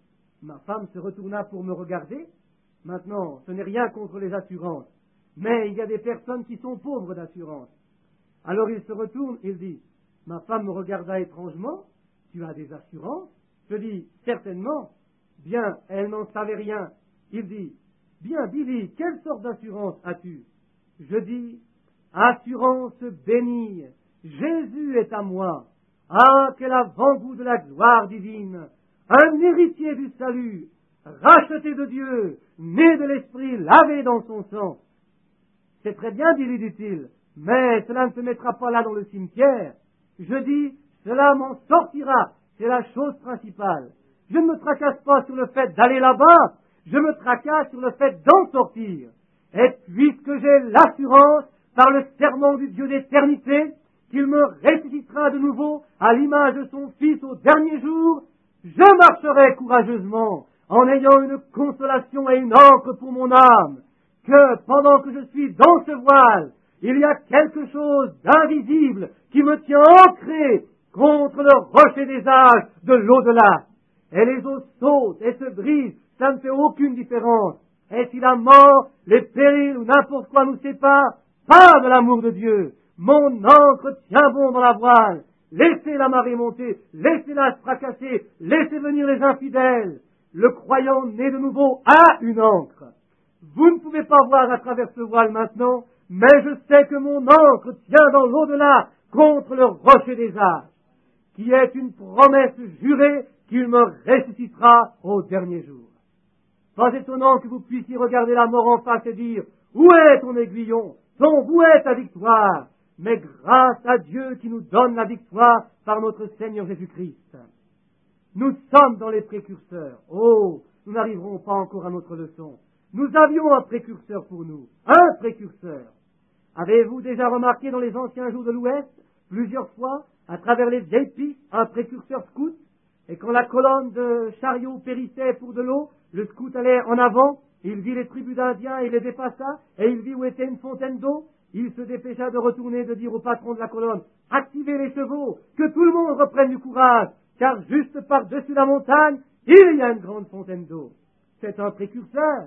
A: Ma femme se retourna pour me regarder. Maintenant, ce n'est rien contre les assurances. Mais il y a des personnes qui sont pauvres d'assurance. Alors il se retourne, il dit, ma femme me regarda étrangement, tu as des assurances? Je dis, certainement. Bien, elle n'en savait rien. Il dit, bien, Billy, quelle sorte d'assurance as-tu? Je dis, assurance bénie, Jésus est à moi. Ah, quel avant-goût de la gloire divine, un héritier du salut, racheté de Dieu, né de l'Esprit, lavé dans son sang. C'est très bien, Billy, dit-il, mais cela ne se mettra pas là dans le cimetière. Je dis, cela m'en sortira, c'est la chose principale. Je ne me tracasse pas sur le fait d'aller là-bas, je me tracasse sur le fait d'en sortir. Et puisque j'ai l'assurance, par le serment du Dieu d'éternité, qu'il me ressuscitera de nouveau à l'image de son Fils au dernier jour, je marcherai courageusement, en ayant une consolation et une ancre pour mon âme, que pendant que je suis dans ce voile, il y a quelque chose d'invisible qui me tient ancré contre le rocher des âges de l'au-delà. Et les eaux sautent et se brisent, ça ne fait aucune différence. Et si la mort, les périls ou n'importe quoi nous sépare, pas de l'amour de Dieu. Mon ancre tient bon dans la voile. Laissez la marée monter, laissez-la se fracasser, laissez venir les infidèles. Le croyant né de nouveau a une ancre. Vous ne pouvez pas voir à travers ce voile maintenant, mais je sais que mon ancre tient dans l'au-delà contre le rocher des âges, qui est une promesse jurée qu'il me ressuscitera au dernier jour. Pas étonnant que vous puissiez regarder la mort en face et dire « Où est ton aiguillon? Où est ta victoire ?» Mais grâce à Dieu qui nous donne la victoire par notre Seigneur Jésus-Christ. Nous sommes dans les précurseurs. Oh, nous n'arriverons pas encore à notre leçon. Nous avions un précurseur pour nous, un précurseur. Avez-vous déjà remarqué dans les anciens jours de l'Ouest, plusieurs fois, à travers les vieilles pistes, un précurseur scout? Et quand la colonne de chariots périssait pour de l'eau, le scout allait en avant, il vit les tribus d'Indiens et les dépassa, et il vit où était une fontaine d'eau. Il se dépêcha de retourner et de dire au patron de la colonne, « Activez les chevaux, que tout le monde reprenne du courage, car juste par-dessus la montagne, il y a une grande fontaine d'eau. » C'est un précurseur.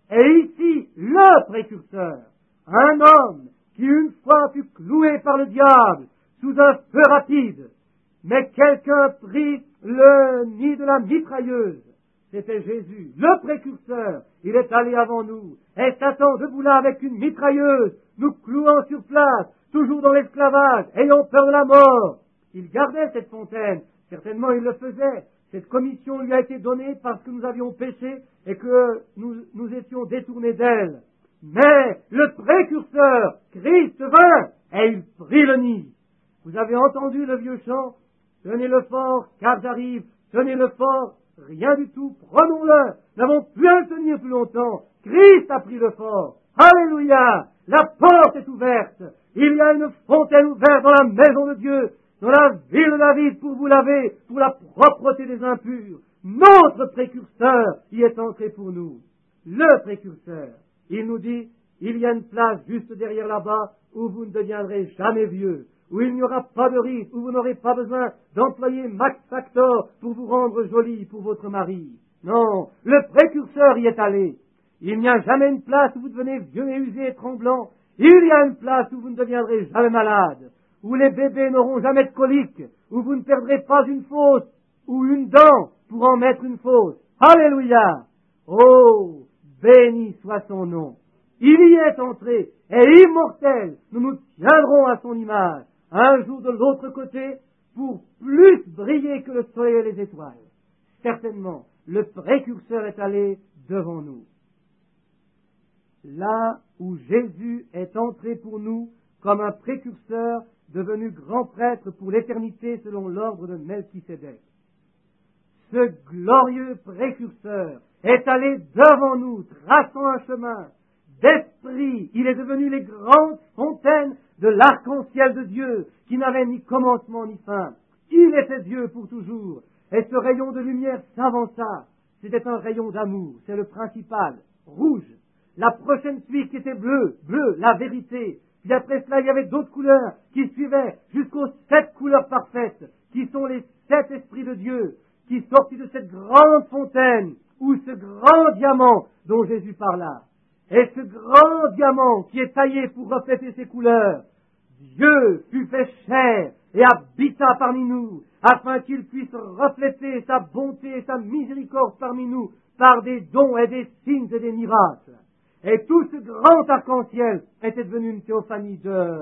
A: Et ici, le précurseur, un homme qui une fois fut cloué par le diable sous un feu rapide, mais quelqu'un prit le nid de la mitrailleuse. C'était Jésus, le précurseur. Il est allé avant nous. Et Satan, debout là avec une mitrailleuse, nous clouant sur place, toujours dans l'esclavage, ayant peur de la mort. Il gardait cette fontaine. Certainement, il le faisait. Cette commission lui a été donnée parce que nous avions péché et que nous étions détournés d'elle. Mais le précurseur, Christ vint et il prit le nid. Vous avez entendu le vieux chant? Tenez-le fort, car j'arrive. Tenez-le fort. Rien du tout, prenons-le, n'avons plus à le tenir plus longtemps. Christ a pris le fort. Alléluia, la porte est ouverte. Il y a une fontaine ouverte dans la maison de Dieu, dans la ville de David pour vous laver, pour la propreté des impurs. Notre précurseur y est entré pour nous. Le précurseur, il nous dit, il y a une place juste derrière là-bas où vous ne deviendrez jamais vieux, où il n'y aura pas de risque, où vous n'aurez pas besoin d'employer Max Factor pour vous rendre joli pour votre mari. Non, le précurseur y est allé. Il n'y a jamais une place où vous devenez vieux et usé et tremblant. Il y a une place où vous ne deviendrez jamais malade, où les bébés n'auront jamais de colique, où vous ne perdrez pas une fausse ou une dent pour en mettre une fausse. Alléluia! Oh, béni soit son nom. Il y est entré, et immortel, nous nous tiendrons à son image, un jour de l'autre côté, pour plus briller que le soleil et les étoiles. Certainement, le précurseur est allé devant nous. Là où Jésus est entré pour nous comme un précurseur devenu grand prêtre pour l'éternité selon l'ordre de Melchisédek. Ce glorieux précurseur est allé devant nous, traçant un chemin d'esprit. Il est devenu les grandes fontaines de l'arc-en-ciel de Dieu, qui n'avait ni commencement ni fin. Il était Dieu pour toujours. Et ce rayon de lumière s'avança. C'était un rayon d'amour, c'est le principal, rouge. La prochaine suite qui était bleue, la vérité. Puis après cela, il y avait d'autres couleurs qui suivaient jusqu'aux 7 couleurs parfaites, qui sont les 7 esprits de Dieu, qui sortit de cette grande fontaine, ou ce grand diamant dont Jésus parla. Et ce grand diamant qui est taillé pour refléter ses couleurs, Dieu fut fait chair et habita parmi nous, afin qu'il puisse refléter sa bonté et sa miséricorde parmi nous par des dons et des signes et des miracles. Et tout ce grand arc-en-ciel était devenu une théophanie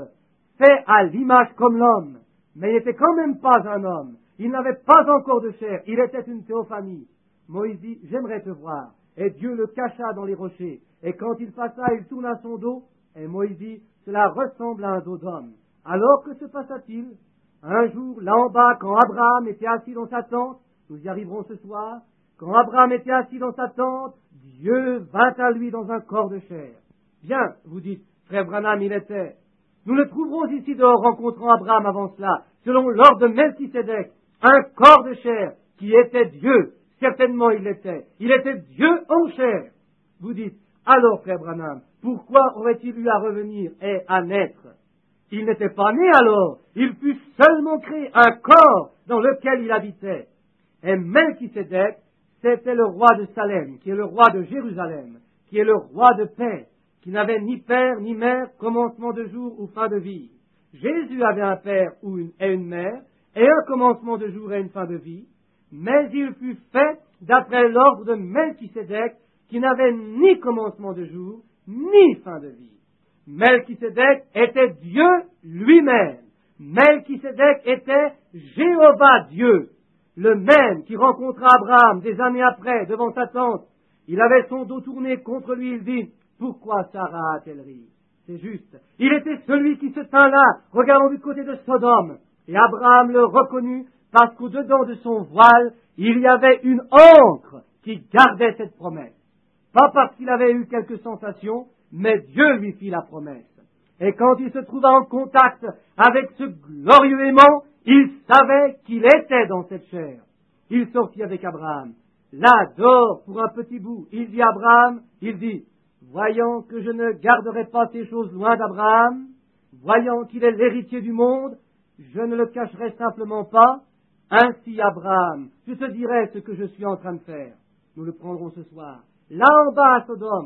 A: fait à l'image comme l'homme. Mais il n'était quand même pas un homme. Il n'avait pas encore de chair. Il était une théophanie. Moïse dit, j'aimerais te voir. Et Dieu le cacha dans les rochers. Et quand il passa, il tourna son dos. Et Moïse dit, cela ressemble à un dos d'homme. Alors que se passa-t-il? Un jour, là en bas, quand Abraham était assis dans sa tente, nous y arriverons ce soir, quand Abraham était assis dans sa tente, Dieu vint à lui dans un corps de chair. Bien, vous dites, frère Branham, il était. Nous le trouverons ici dehors rencontrant Abraham avant cela, selon l'ordre de Melchisédek, un corps de chair qui était Dieu. Certainement il l'était. Il était Dieu en chair. Vous dites, alors frère Branham, pourquoi aurait-il eu à revenir et à naître? Il n'était pas né alors. Il fut seulement créé un corps dans lequel il habitait. Et Melchisédek, c'était le roi de Salem, qui est le roi de Jérusalem, qui est le roi de paix, qui n'avait ni père ni mère, commencement de jour ou fin de vie. Jésus avait un père et une mère, et un commencement de jour et une fin de vie, mais il fut fait d'après l'ordre de Melchisédek, qui n'avait ni commencement de jour, ni fin de vie. Melchisédek était Dieu lui-même. Melchisédek était Jéhovah Dieu, le même qui rencontra Abraham des années après devant sa tente. Il avait son dos tourné contre lui, il dit, pourquoi Sarah a-t-elle ri? C'est juste. Il était celui qui se tint là, regardant du côté de Sodome. Et Abraham le reconnut parce qu'au-dedans de son voile, il y avait une encre qui gardait cette promesse. Pas parce qu'il avait eu quelques sensations, mais Dieu lui fit la promesse. Et quand il se trouva en contact avec ce glorieux aimant, il savait qu'il était dans cette chair. Il sortit avec Abraham. Là, dehors, pour un petit bout, il dit à Abraham, il dit, voyant que je ne garderai pas ces choses loin d'Abraham, voyant qu'il est l'héritier du monde, je ne le cacherai simplement pas. Ainsi, Abraham, je te dirai ce que je suis en train de faire. Nous le prendrons ce soir. Là en bas à Sodome,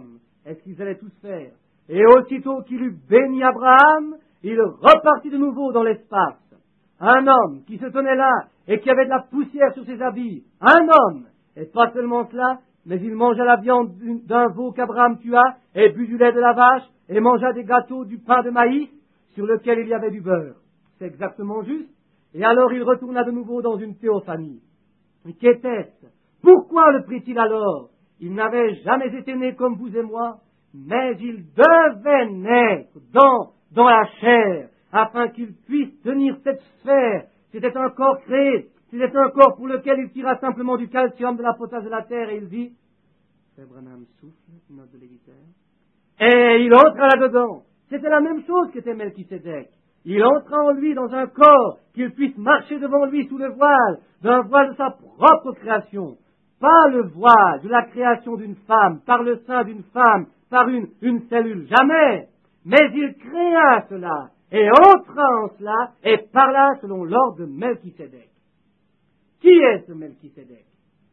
A: est-ce qu'ils allaient tous faire? Et aussitôt qu'il eut béni Abraham, il repartit de nouveau dans l'espace. Un homme qui se tenait là et qui avait de la poussière sur ses habits. Un homme! Et pas seulement cela, mais il mangea la viande d'un veau qu'Abraham tua, et but du lait de la vache, et mangea des gâteaux du pain de maïs, sur lequel il y avait du beurre. C'est exactement juste. Et alors il retourna de nouveau dans une théophanie. Mais qu'était-ce? Pourquoi le prit-il alors? Il n'avait jamais été né comme vous et moi, mais il devait naître dans la chair, afin qu'il puisse tenir cette sphère. C'était un corps créé, c'était un corps pour lequel il tira simplement du calcium, de la potasse de la terre, et il dit, Frère Branham souffle, note de l'éditeur, et il entra là-dedans. C'était la même chose qu'était Melchisédek. Il entra en lui dans un corps, qu'il puisse marcher devant lui sous le voile, d'un voile de sa propre création. Pas le voile de la création d'une femme, par le sein d'une femme, par une cellule, jamais. Mais il créa cela, et entra en cela, et parla selon l'ordre de Melchisédek. Qui est ce Melchisédek?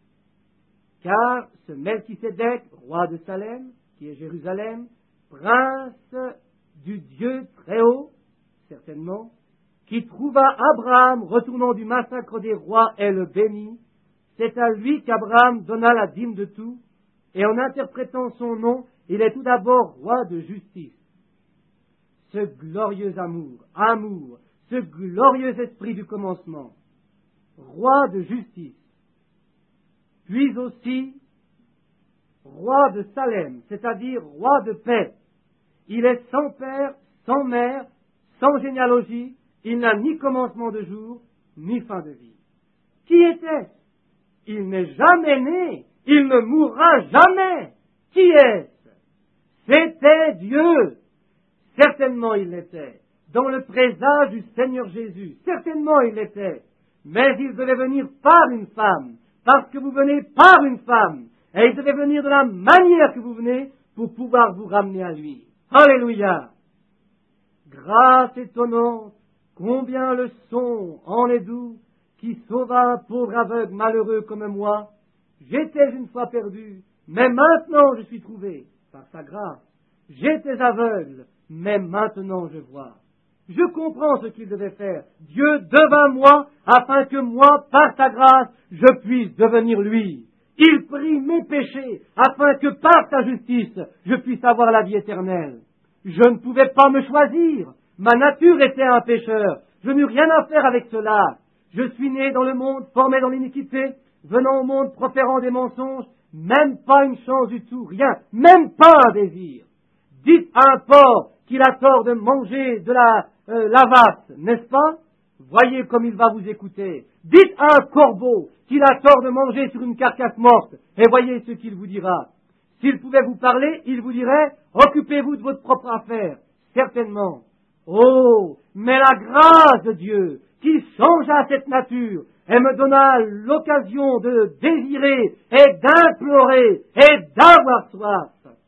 A: Car ce Melchisédek, roi de Salem, qui est Jérusalem, prince du Dieu très haut, certainement, qui trouva Abraham retournant du massacre des rois et le bénit, c'est à lui qu'Abraham donna la dîme de tout, et en interprétant son nom, il est tout d'abord roi de justice. Ce glorieux amour, ce glorieux esprit du commencement, roi de justice, puis aussi roi de Salem, c'est-à-dire roi de paix. Il est sans père, sans mère, sans généalogie, il n'a ni commencement de jour, ni fin de vie. Qui était-ce? Il n'est jamais né, il ne mourra jamais. Qui est-ce? C'était Dieu. Certainement il l'était. Dans le présage du Seigneur Jésus, certainement il l'était. Mais il devait venir par une femme, parce que vous venez par une femme. Et il devait venir de la manière que vous venez pour pouvoir vous ramener à lui. Alléluia! Grâce étonnante, combien le son en est doux, qui sauva un pauvre aveugle malheureux comme moi. J'étais une fois perdu, mais maintenant je suis trouvé, par sa grâce. J'étais aveugle, mais maintenant je vois. Je comprends ce qu'il devait faire. Dieu devint moi, afin que moi, par sa grâce, je puisse devenir lui. Il prit mes péchés, afin que par sa justice, je puisse avoir la vie éternelle. Je ne pouvais pas me choisir. Ma nature était un pécheur. Je n'eus rien à faire avec cela. Je suis né dans le monde, formé dans l'iniquité, venant au monde proférant des mensonges, même pas une chance du tout, rien, même pas un désir. Dites à un porc qu'il a tort de manger de la lavasse, n'est-ce pas? Voyez comme il va vous écouter. Dites à un corbeau qu'il a tort de manger sur une carcasse morte, et voyez ce qu'il vous dira. S'il pouvait vous parler, il vous dirait, occupez-vous de votre propre affaire, certainement. Oh, mais la grâce de Dieu, qui changea cette nature, et me donna l'occasion de désirer, et d'implorer, et d'avoir soif.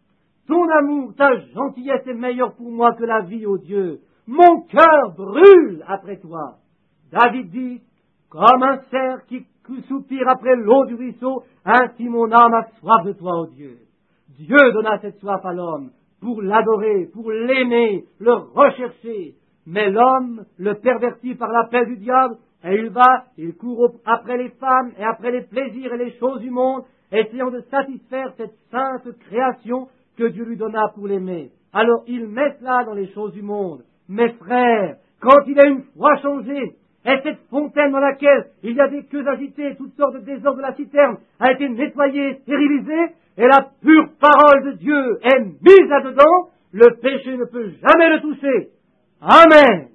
A: Ton amour, ta gentillesse est meilleure pour moi que la vie, ô Dieu. Mon cœur brûle après toi. David dit, comme un cerf qui soupire après l'eau du ruisseau, ainsi mon âme a soif de toi, ô Dieu. Dieu donna cette soif à l'homme pour l'adorer, pour l'aimer, le rechercher. Mais l'homme le pervertit par l'appel du diable, et il court après les femmes et après les plaisirs et les choses du monde, essayant de satisfaire cette sainte création que Dieu lui donna pour l'aimer. Alors il met cela dans les choses du monde. Mes frères, quand il a une fois changé, et cette fontaine dans laquelle il y a des queues agitées, toutes sortes de désordres de la citerne, a été nettoyée, stérilisée, et la pure parole de Dieu est mise là-dedans, le péché ne peut jamais le toucher. Amen.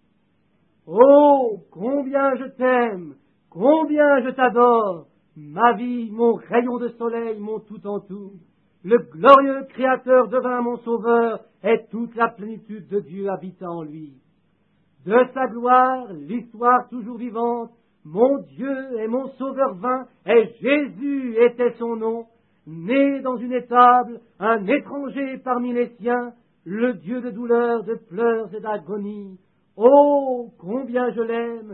A: Oh, combien je t'aime, combien je t'adore, ma vie, mon rayon de soleil, mon tout en tout. Le glorieux Créateur devint mon Sauveur, et toute la plénitude de Dieu habita en lui. De sa gloire, l'histoire toujours vivante, mon Dieu et mon Sauveur vint, et Jésus était son nom, né dans une étable, un étranger parmi les siens, le Dieu de douleur, de pleurs et d'agonie. Oh, combien je l'aime,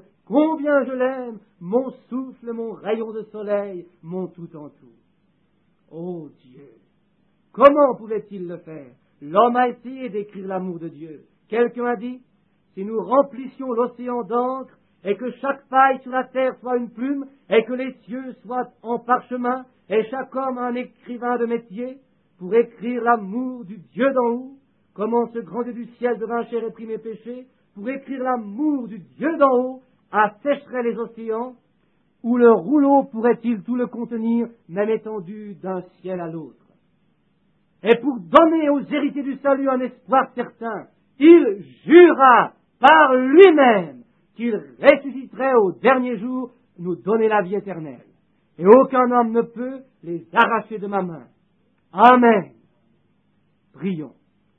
A: mon souffle, mon rayon de soleil, mon tout en tout. Oh Dieu, Comment pouvait-il le faire? L'homme a essayé d'écrire l'amour de Dieu. Quelqu'un a dit, si nous remplissions l'océan d'encre, et que chaque paille sur la terre soit une plume, et que les cieux soient en parchemin, et chaque homme un écrivain de métier, pour écrire l'amour du Dieu d'en haut, comment ce grand Dieu du ciel devint chair et prit mes péchés, pour écrire l'amour du Dieu d'en haut, assécherait les océans, où le rouleau pourrait-il tout le contenir, même étendu d'un ciel à l'autre. Et pour donner aux héritiers du salut un espoir certain, il jura par lui-même qu'il ressusciterait au dernier jour nous donner la vie éternelle. Et aucun homme ne peut les arracher de ma main. Amen. Prions.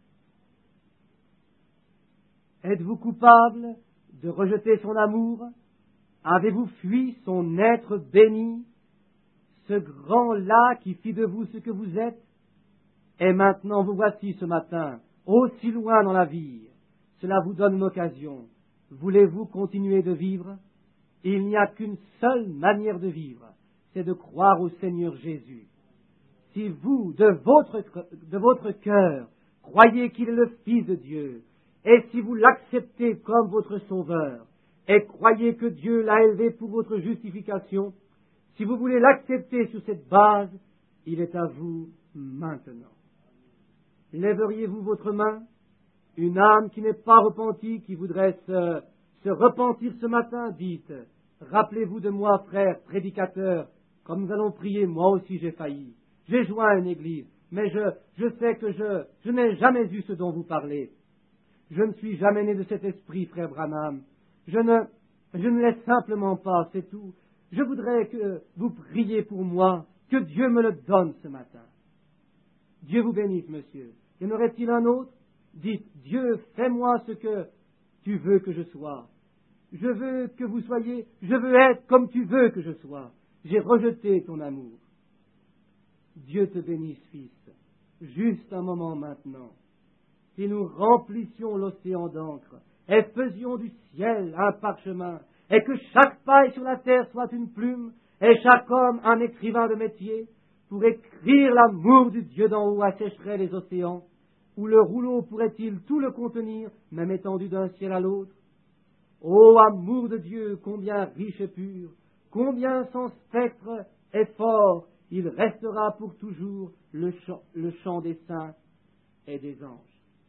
A: Êtes-vous coupable de rejeter son amour? Avez-vous fui son être béni, ce grand-là qui fit de vous ce que vous êtes? Et maintenant vous voici ce matin, aussi loin dans la vie. Cela vous donne une occasion. Voulez-vous continuer de vivre? Il n'y a qu'une seule manière de vivre, c'est de croire au Seigneur Jésus. Si vous, de votre cœur, croyez qu'il est le Fils de Dieu, et si vous l'acceptez comme votre Sauveur, et croyez que Dieu l'a élevé pour votre justification, si vous voulez l'accepter sur cette base, il est à vous maintenant. Lèveriez-vous votre main? Une âme qui n'est pas repentie, qui voudrait se repentir ce matin, dites, rappelez-vous de moi, frère, prédicateur, comme nous allons prier, moi aussi j'ai failli. J'ai joint une église, mais je sais que je n'ai jamais eu ce dont vous parlez. Je ne suis jamais né de cet esprit, frère Branham. Je ne l'ai simplement pas, c'est tout. Je voudrais que vous priez pour moi, que Dieu me le donne ce matin. Dieu vous bénisse, monsieur. Y en aurait-il un autre? Dites, Dieu, fais-moi ce que tu veux que je sois. Je veux que vous soyez, je veux être comme tu veux que je sois. J'ai rejeté ton amour. Dieu te bénisse, fils. Juste un moment maintenant. Si nous remplissions l'océan d'encre et faisions du ciel un parchemin, et que chaque paille sur la terre soit une plume, et chaque homme un écrivain de métier, pour écrire l'amour du Dieu d'en haut assécherait les océans, où le rouleau pourrait-il tout le contenir, même étendu d'un ciel à l'autre? Ô amour de Dieu, combien riche et pur, combien sans spectre et fort, il restera pour toujours le chant des saints et des anges.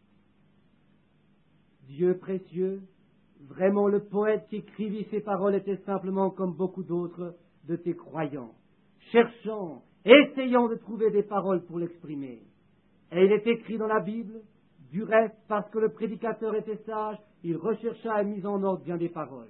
A: Dieu précieux, vraiment le poète qui écrivit ces paroles était simplement comme beaucoup d'autres de tes croyants, cherchant, essayant de trouver des paroles pour l'exprimer. Et il est écrit dans la Bible, du reste, parce que le prédicateur était sage, il rechercha et mit en ordre bien des paroles.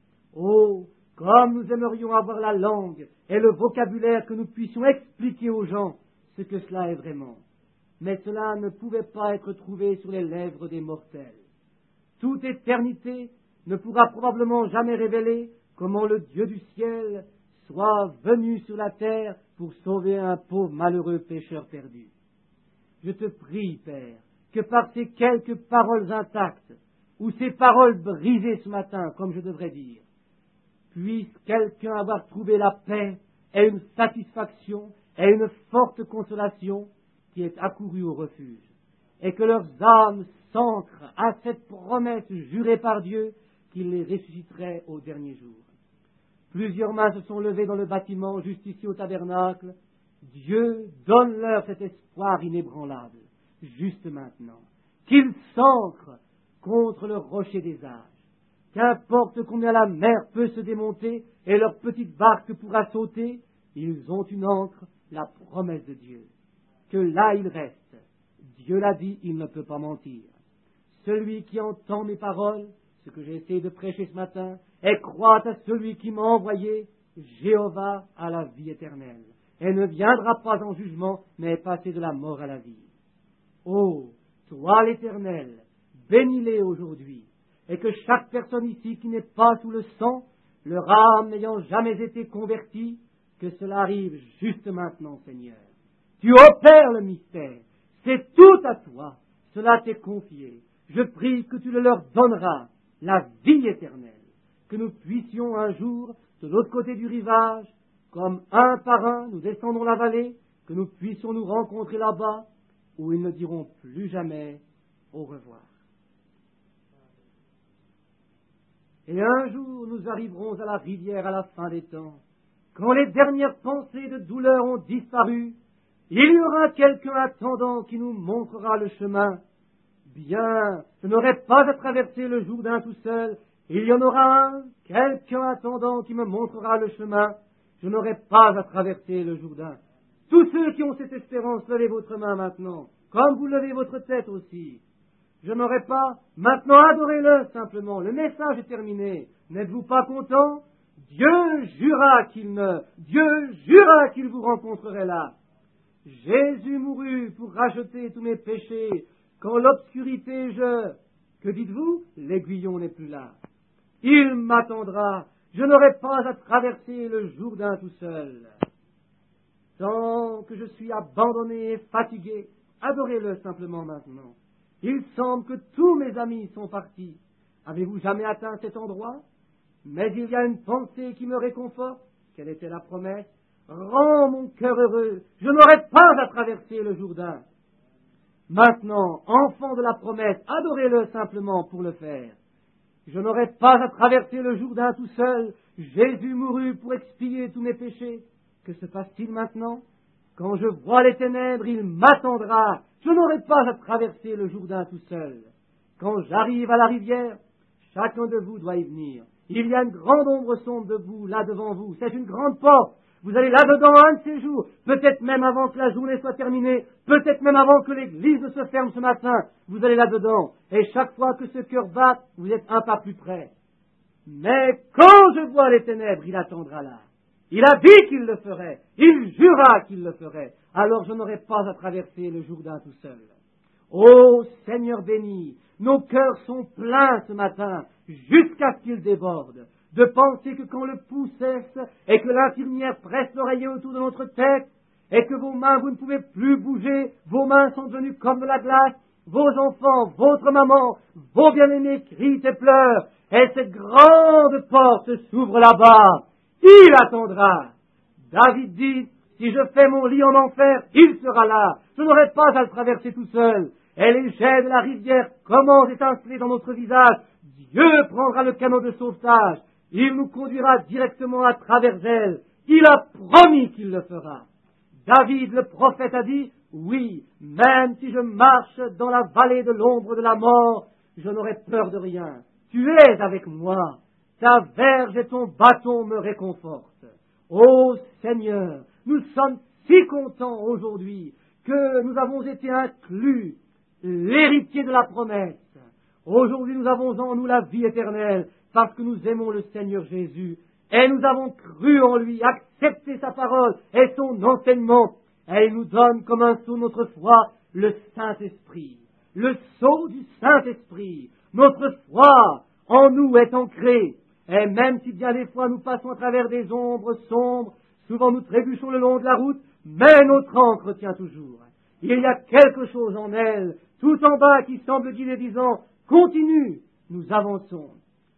A: Oh, comme nous aimerions avoir la langue et le vocabulaire que nous puissions expliquer aux gens ce que cela est vraiment. Mais cela ne pouvait pas être trouvé sur les lèvres des mortels. Toute éternité ne pourra probablement jamais révéler comment le Dieu du ciel soit venu sur la terre pour sauver un pauvre malheureux pécheur perdu. Je te prie, Père, que par ces quelques paroles intactes, ou ces paroles brisées ce matin, comme je devrais dire, puisse quelqu'un avoir trouvé la paix et une satisfaction et une forte consolation qui est accourue au refuge, et que leurs âmes s'ancrent à cette promesse jurée par Dieu qu'il les ressusciterait au dernier jour. Plusieurs mains se sont levées dans le bâtiment, juste ici au tabernacle. Dieu, donne-leur cet espoir inébranlable, juste maintenant, qu'ils s'ancrent contre le rocher des âges. Qu'importe combien la mer peut se démonter et leur petite barque pourra sauter, ils ont une ancre, la promesse de Dieu. Que là ils restent. Dieu l'a dit, il ne peut pas mentir. Celui qui entend mes paroles, ce que j'ai essayé de prêcher ce matin, et croit à celui qui m'a envoyé, Jéhovah a la vie éternelle, et ne viendra pas en jugement, mais est passé de la mort à la vie. Oh, toi l'Éternel, bénis-les aujourd'hui, et que chaque personne ici qui n'est pas sous le sang, leur âme n'ayant jamais été convertie, que cela arrive juste maintenant, Seigneur. Tu opères le mystère, c'est tout à toi, cela t'est confié. Je prie que tu le leur donneras, la vie éternelle, que nous puissions un jour, de l'autre côté du rivage, comme un par un, nous descendons la vallée, que nous puissions nous rencontrer là-bas, où ils ne diront plus jamais au revoir. Et un jour, nous arriverons à la rivière à la fin des temps. Quand les dernières pensées de douleur ont disparu, il y aura quelqu'un attendant qui nous montrera le chemin. Bien, je n'aurai pas à traverser le Jourdain tout seul. Il y en aura un, quelqu'un attendant qui me montrera le chemin. Je n'aurai pas à traverser le Jourdain. Tous ceux qui ont cette espérance, levez votre main maintenant, comme vous levez votre tête aussi. Je n'aurai pas. Maintenant, adorez-le simplement. Le message est terminé. N'êtes-vous pas content? Dieu jura qu'il vous rencontrerait là. Jésus mourut pour racheter tous mes péchés. Quand l'obscurité que dites-vous? L'aiguillon n'est plus là. Il m'attendra. Je n'aurai pas à traverser le Jourdain tout seul. Tant que je suis abandonné et fatigué, adorez-le simplement maintenant. Il semble que tous mes amis sont partis. Avez-vous jamais atteint cet endroit? Mais il y a une pensée qui me réconforte. Quelle était la promesse? Rends mon cœur heureux. Je n'aurai pas à traverser le Jourdain. Maintenant, enfant de la promesse, adorez-le simplement pour le faire. Je n'aurai pas à traverser le Jourdain tout seul. Jésus mourut pour expier tous mes péchés. Que se passe-t-il maintenant? Quand je vois les ténèbres, il m'attendra. Je n'aurai pas à traverser le Jourdain tout seul. Quand j'arrive à la rivière, chacun de vous doit y venir. Il y a une grande ombre sombre debout, là devant vous. C'est une grande porte. Vous allez là-dedans un de ces jours, peut-être même avant que la journée soit terminée, peut-être même avant que l'église ne se ferme ce matin. Vous allez là-dedans. Et chaque fois que ce cœur bat, vous êtes un pas plus près. Mais quand je vois les ténèbres, il attendra là. Il a dit qu'il le ferait. Il jura qu'il le ferait. Alors je n'aurai pas à traverser le Jourdain tout seul. Ô Seigneur béni, nos cœurs sont pleins ce matin, jusqu'à ce qu'ils débordent, de penser que quand le pouls cesse et que l'infirmière presse l'oreiller autour de notre tête, et que vos mains, vous ne pouvez plus bouger, vos mains sont devenues comme de la glace, vos enfants, votre maman, vos bien-aimés crient et pleurent, et cette grande porte s'ouvre là-bas. Il attendra. David dit, si je fais mon lit en enfer, il sera là. Je n'aurai pas à le traverser tout seul. Et les jets de la rivière commencent à étinceler dans notre visage. Dieu prendra le canot de sauvetage. Il nous conduira directement à travers elle. Il a promis qu'il le fera. David, le prophète, a dit, oui, même si je marche dans la vallée de l'ombre de la mort, je n'aurai peur de rien. Tu es avec moi. Ta verge et ton bâton me réconfortent. Ô Seigneur, nous sommes si contents aujourd'hui que nous avons été inclus, l'héritier de la promesse. Aujourd'hui, nous avons en nous la vie éternelle parce que nous aimons le Seigneur Jésus et nous avons cru en lui, accepté sa parole et son enseignement. Et il nous donne comme un sceau notre foi le Saint-Esprit, le sceau du Saint-Esprit. Notre foi en nous est ancrée. Et même si bien des fois nous passons à travers des ombres sombres, souvent nous trébuchons le long de la route, mais notre ancre tient toujours. Il y a quelque chose en elle, tout en bas, qui semble guider, disant, continue, nous avançons.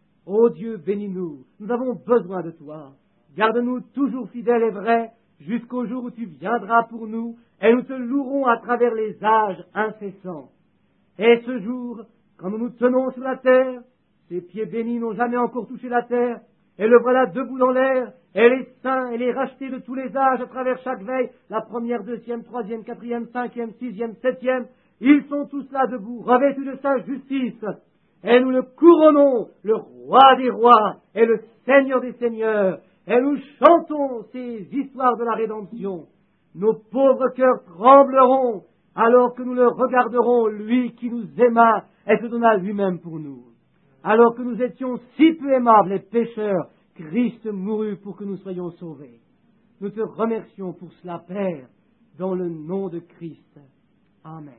A: Ô Dieu, bénis-nous, nous avons besoin de toi. Garde-nous toujours fidèles et vrais, jusqu'au jour où tu viendras pour nous, et nous te louerons à travers les âges incessants. Et ce jour, quand nous nous tenons sur la terre, ses pieds bénis n'ont jamais encore touché la terre, et le voilà debout dans l'air, et les saints et les rachetés de tous les âges à travers chaque veille, la première, deuxième, troisième, quatrième, cinquième, sixième, septième, ils sont tous là debout, revêtus de sa justice, et nous le couronnons, le roi des rois et le Seigneur des seigneurs, et nous chantons ces histoires de la rédemption. Nos pauvres cœurs trembleront alors que nous le regarderons, lui qui nous aima et se donna lui-même pour nous. Alors que nous étions si peu aimables et pécheurs, Christ mourut pour que nous soyons sauvés. Nous te remercions pour cela, Père, dans le nom de Christ. Amen.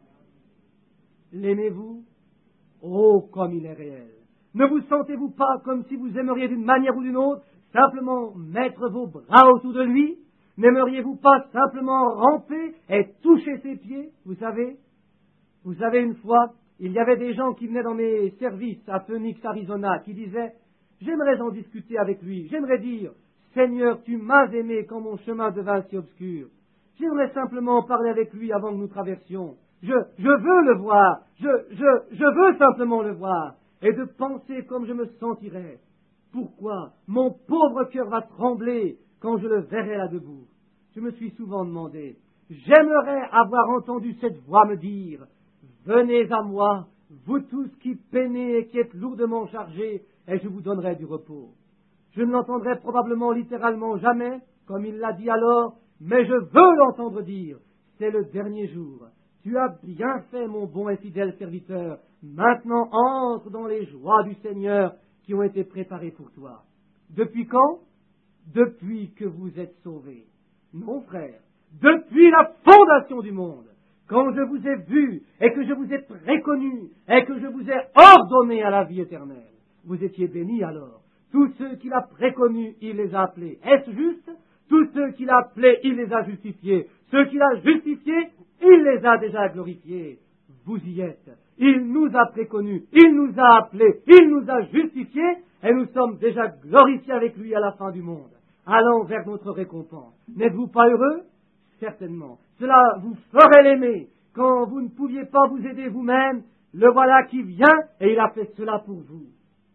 A: L'aimez-vous? Oh, comme il est réel. Ne vous sentez-vous pas comme si vous aimeriez d'une manière ou d'une autre simplement mettre vos bras autour de lui? N'aimeriez-vous pas simplement ramper et toucher ses pieds? Vous savez une fois, il y avait des gens qui venaient dans mes services à Phoenix, Arizona, qui disaient « J'aimerais en discuter avec lui, j'aimerais dire « Seigneur, tu m'as aimé quand mon chemin devint si obscur. J'aimerais simplement parler avec lui avant que nous traversions. Je veux le voir. Je veux simplement le voir. Et de penser comme je me sentirais. Pourquoi mon pauvre cœur va trembler quand je le verrai là debout? Je me suis souvent demandé, j'aimerais avoir entendu cette voix me dire, venez à moi, vous tous qui peinez et qui êtes lourdement chargés, et je vous donnerai du repos. Je ne l'entendrai probablement littéralement jamais, comme il l'a dit alors, mais je veux l'entendre dire, c'est le dernier jour. Tu as bien fait, mon bon et fidèle serviteur, maintenant entre dans les joies du Seigneur qui ont été préparées pour toi. Depuis quand? Depuis que vous êtes sauvés. Non, frère, depuis la fondation du monde, quand je vous ai vu et que je vous ai préconnu et que je vous ai ordonné à la vie éternelle. Vous étiez bénis alors. Tous ceux qu'il a préconnus, il les a appelés. Est-ce juste? Tous ceux qu'il a appelés, il les a justifiés. Ceux qu'il a justifiés, il les a déjà glorifiés. Vous y êtes. Il nous a préconnus, il nous a appelés, il nous a justifiés, et nous sommes déjà glorifiés avec lui à la fin du monde. Allons vers notre récompense. N'êtes-vous pas heureux? Certainement. Cela vous ferait l'aimer. Quand vous ne pouviez pas vous aider vous-même, le voilà qui vient, et il a fait cela pour vous.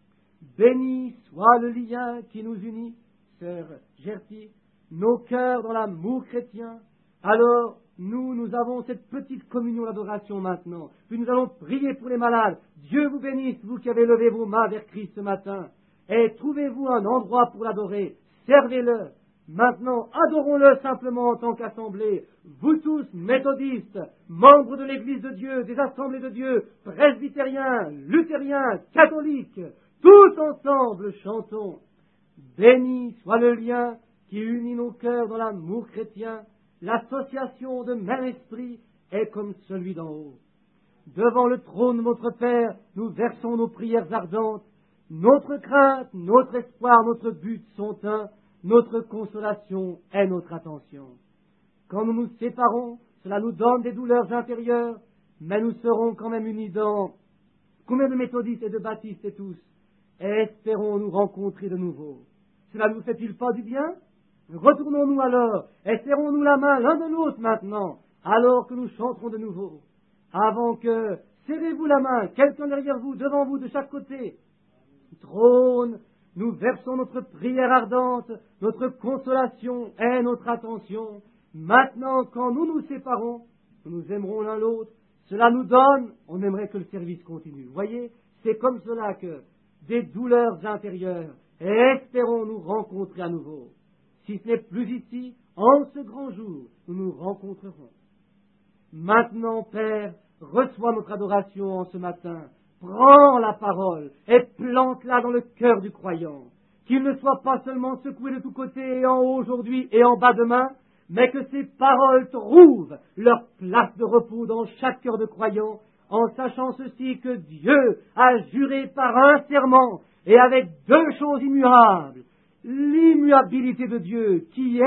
A: Béni soit le lien qui nous unit, sœur Gertie, nos cœurs dans l'amour chrétien. Alors, nous avons cette petite communion d'adoration maintenant. Puis nous allons prier pour les malades. Dieu vous bénisse, vous qui avez levé vos mains vers Christ ce matin. Et trouvez-vous un endroit pour l'adorer. Servez-le. Maintenant, adorons-le simplement en tant qu'assemblée. Vous tous, méthodistes, membres de l'Église de Dieu, des assemblées de Dieu, presbytériens, luthériens, catholiques, tous ensemble chantons. Béni soit le lien qui unit nos cœurs dans l'amour chrétien. L'association de même esprit est comme celui d'en haut. Devant le trône de notre Père, nous versons nos prières ardentes. Notre crainte, notre espoir, notre but sont un. Notre consolation est notre attention. Quand nous nous séparons, cela nous donne des douleurs intérieures, mais nous serons quand même unis dans combien de méthodistes et de baptistes et tous, et espérons nous rencontrer de nouveau. Cela ne nous fait-il pas du bien? Retournons-nous alors, et serrons-nous la main l'un de l'autre maintenant, alors que nous chanterons de nouveau. Avant que, serrez-vous la main, quelqu'un derrière vous, devant vous, de chaque côté. Trône, nous versons notre prière ardente, notre consolation et notre attention. Maintenant, quand nous nous séparons, nous nous aimerons l'un l'autre. Cela nous donne, on aimerait que le service continue. Vous voyez, c'est comme cela que des douleurs intérieures, et espérons nous rencontrer à nouveau. Si ce n'est plus ici, en ce grand jour, nous nous rencontrerons. Maintenant, Père, reçois notre adoration en ce matin. Prends la parole et plante-la dans le cœur du croyant. Qu'il ne soit pas seulement secoué de tous côtés et en haut aujourd'hui et en bas demain, mais que ces paroles trouvent leur place de repos dans chaque cœur de croyant, en sachant ceci que Dieu a juré par un serment et avec deux choses immuables. L'immuabilité de Dieu qu'il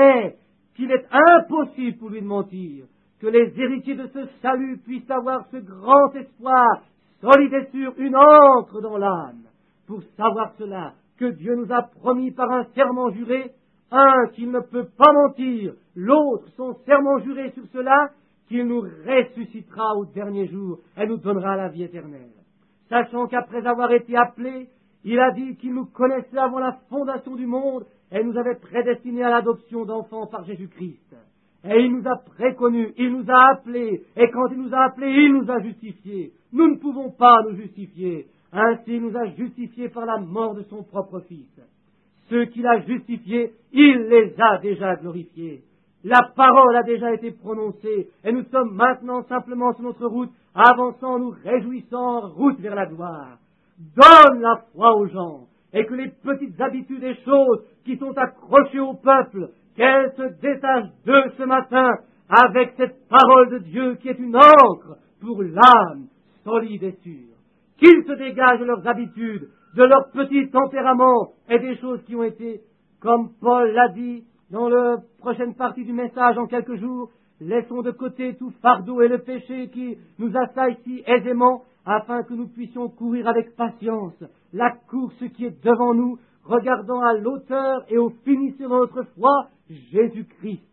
A: est impossible pour lui de mentir, que les héritiers de ce salut puissent avoir ce grand espoir solide et sûr, une ancre dans l'âme. Pour savoir cela, que Dieu nous a promis par un serment juré, un qu'il ne peut pas mentir, l'autre son serment juré sur cela, qu'il nous ressuscitera au dernier jour et nous donnera la vie éternelle. Sachant qu'après avoir été appelés, il a dit qu'il nous connaissait avant la fondation du monde et nous avait prédestinés à l'adoption d'enfants par Jésus-Christ. Et il nous a préconnus, il nous a appelés, et quand il nous a appelés, il nous a justifiés. Nous ne pouvons pas nous justifier. Ainsi, il nous a justifiés par la mort de son propre Fils. Ceux qu'il a justifiés, il les a déjà glorifiés. La parole a déjà été prononcée, et nous sommes maintenant simplement sur notre route, avançant, nous réjouissant en route vers la gloire. Donne la foi aux gens, et que les petites habitudes et choses qui sont accrochées au peuple, qu'elles se détachent d'eux ce matin avec cette parole de Dieu qui est une encre pour l'âme solide et sûre. Qu'ils se dégagent de leurs habitudes, de leurs petits tempéraments et des choses qui ont été, comme Paul l'a dit dans la prochaine partie du message en quelques jours, laissons de côté tout fardeau et le péché qui nous assaille si aisément afin que nous puissions courir avec patience la course qui est devant nous, regardant à l'auteur et au finisseur de notre foi, Jésus-Christ,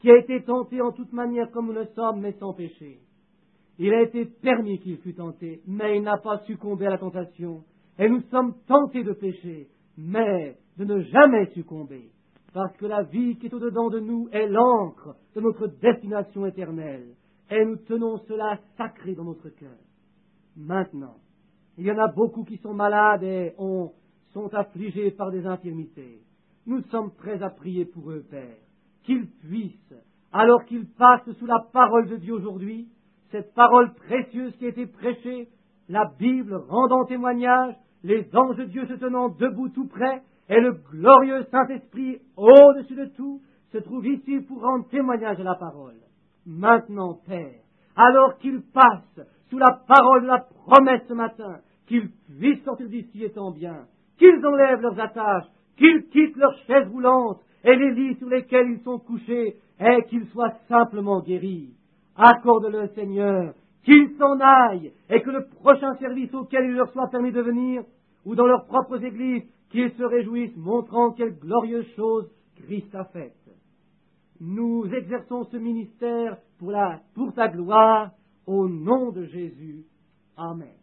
A: qui a été tenté en toute manière comme nous le sommes, mais sans péché. Il a été permis qu'il fût tenté, mais il n'a pas succombé à la tentation. Et nous sommes tentés de pécher, mais de ne jamais succomber, parce que la vie qui est au-dedans de nous est l'encre de notre destination éternelle, et nous tenons cela sacré dans notre cœur. Maintenant, il y en a beaucoup qui sont malades et sont affligés par des infirmités. Nous sommes prêts à prier pour eux, Père, qu'ils puissent, alors qu'ils passent sous la parole de Dieu aujourd'hui, cette parole précieuse qui a été prêchée, la Bible rendant témoignage, les anges de Dieu se tenant debout tout près, et le glorieux Saint-Esprit, au-dessus de tout, se trouve ici pour rendre témoignage à la parole. Maintenant, Père, alors qu'ils passent sous la parole de la promesse ce matin, qu'ils puissent sortir d'ici étant bien, qu'ils enlèvent leurs attaches, qu'ils quittent leurs chaises roulantes et les lits sur lesquels ils sont couchés, et qu'ils soient simplement guéris. Accorde-le, Seigneur, qu'ils s'en aillent, et que le prochain service auquel il leur soit permis de venir, ou dans leurs propres églises, qu'ils se réjouissent, montrant quelle glorieuse chose Christ a faite. Nous exerçons ce ministère pour ta gloire, au nom de Jésus. Amen.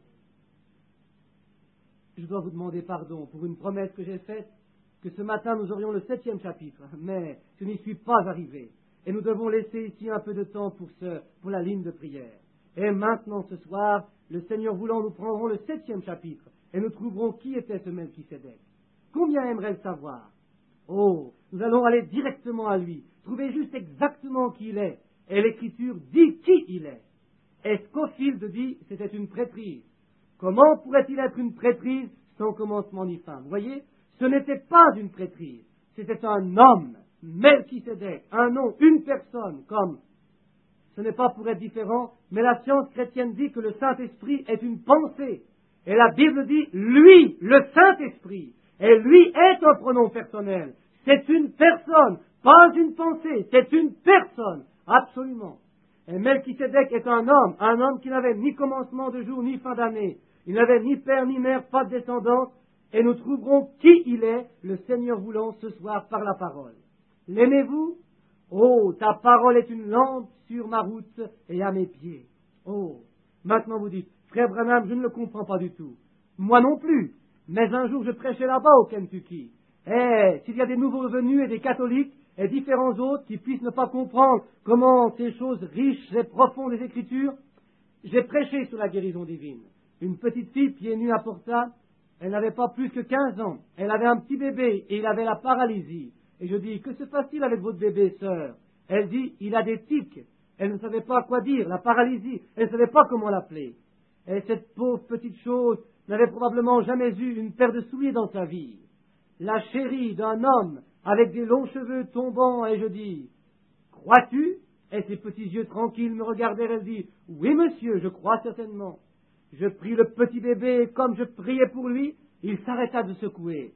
A: Je dois vous demander pardon pour une promesse que j'ai faite, que ce matin nous aurions le 7e chapitre, mais je n'y suis pas arrivé. Et nous devons laisser ici un peu de temps pour la ligne de prière. Et maintenant, ce soir, le Seigneur voulant, nous prendrons le 7e chapitre, et nous trouverons qui était ce Melchisédek. Combien aimerait le savoir? Oh, nous allons aller directement à lui, trouver juste exactement qui il est. Et l'Écriture dit qui il est. Et Scofield dit c'était une prêtrise. Comment pourrait-il être une prêtrise sans commencement ni fin? Vous voyez, ce n'était pas une prêtrise, c'était un homme, Melchisédek, un nom, une personne, comme ce n'est pas pour être différent, mais la science chrétienne dit que le Saint-Esprit est une pensée. Et la Bible dit, lui, le Saint-Esprit, et lui est un pronom personnel. C'est une personne, pas une pensée, c'est une personne, absolument. Et Melchisédek est un homme qui n'avait ni commencement de jour ni fin d'année. Il n'avait ni père ni mère, pas de descendance, et nous trouverons qui il est, le Seigneur voulant, ce soir par la parole. L'aimez-vous? Oh, ta parole est une lampe sur ma route et à mes pieds. Oh, maintenant vous dites, frère Branham, je ne le comprends pas du tout. Moi non plus, mais un jour je prêchais là-bas au Kentucky. Et s'il y a des nouveaux venus et des catholiques et différents autres qui puissent ne pas comprendre comment ces choses riches et profondes des Écritures, j'ai prêché sur la guérison divine. Une petite fille pieds nus apporta, elle n'avait pas plus que 15 ans, elle avait un petit bébé et il avait la paralysie. Et je dis, que se passe-t-il avec votre bébé, sœur? Elle dit, il a des tics. Elle ne savait pas quoi dire, la paralysie, elle ne savait pas comment l'appeler. Et cette pauvre petite chose n'avait probablement jamais eu une paire de souliers dans sa vie. La chérie d'un homme avec des longs cheveux tombants, et je dis, crois-tu? Et ses petits yeux tranquilles me regardèrent, elle dit, oui monsieur, je crois certainement. Je pris le petit bébé, et comme je priais pour lui, il s'arrêta de secouer.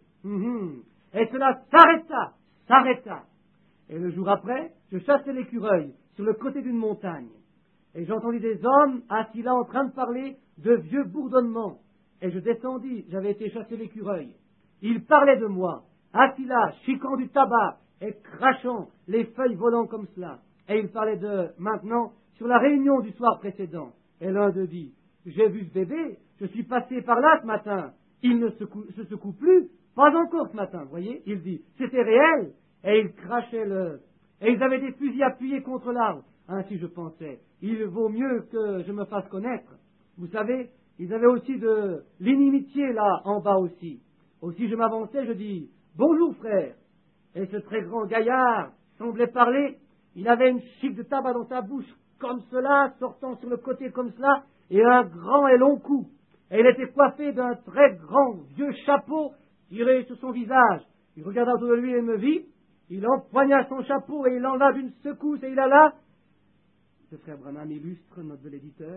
A: Et cela s'arrêta. Et le jour après, je chassais l'écureuil sur le côté d'une montagne. Et j'entendis des hommes assis là en train de parler de vieux bourdonnements. Et je descendis, j'avais été chasser l'écureuil. Ils parlaient de moi, assis là, chiquant du tabac et crachant les feuilles volant comme cela. Et ils parlaient de, maintenant, sur la réunion du soir précédent. Et l'un d'eux dit, j'ai vu ce bébé, je suis passé par là ce matin. Il ne se secoue plus, pas encore ce matin, vous voyez. Il dit, c'était réel. Et ils crachaient et ils avaient des fusils appuyés contre l'arbre. Ainsi je pensais, il vaut mieux que je me fasse connaître. Vous savez, ils avaient aussi de l'inimitié là, en bas aussi. Aussi je m'avançais, je dis, bonjour frère. Et ce très grand gaillard semblait parler, il avait une chique de tabac dans sa bouche, comme cela, sortant sur le côté comme cela, et un grand et long cou. Et il était coiffé d'un très grand vieux chapeau tiré sur son visage. Il regarda autour de lui et me vit, il empoigna son chapeau et il enleva d'une secousse et il alla, ce frère Branham illustre, notre bel éditeur,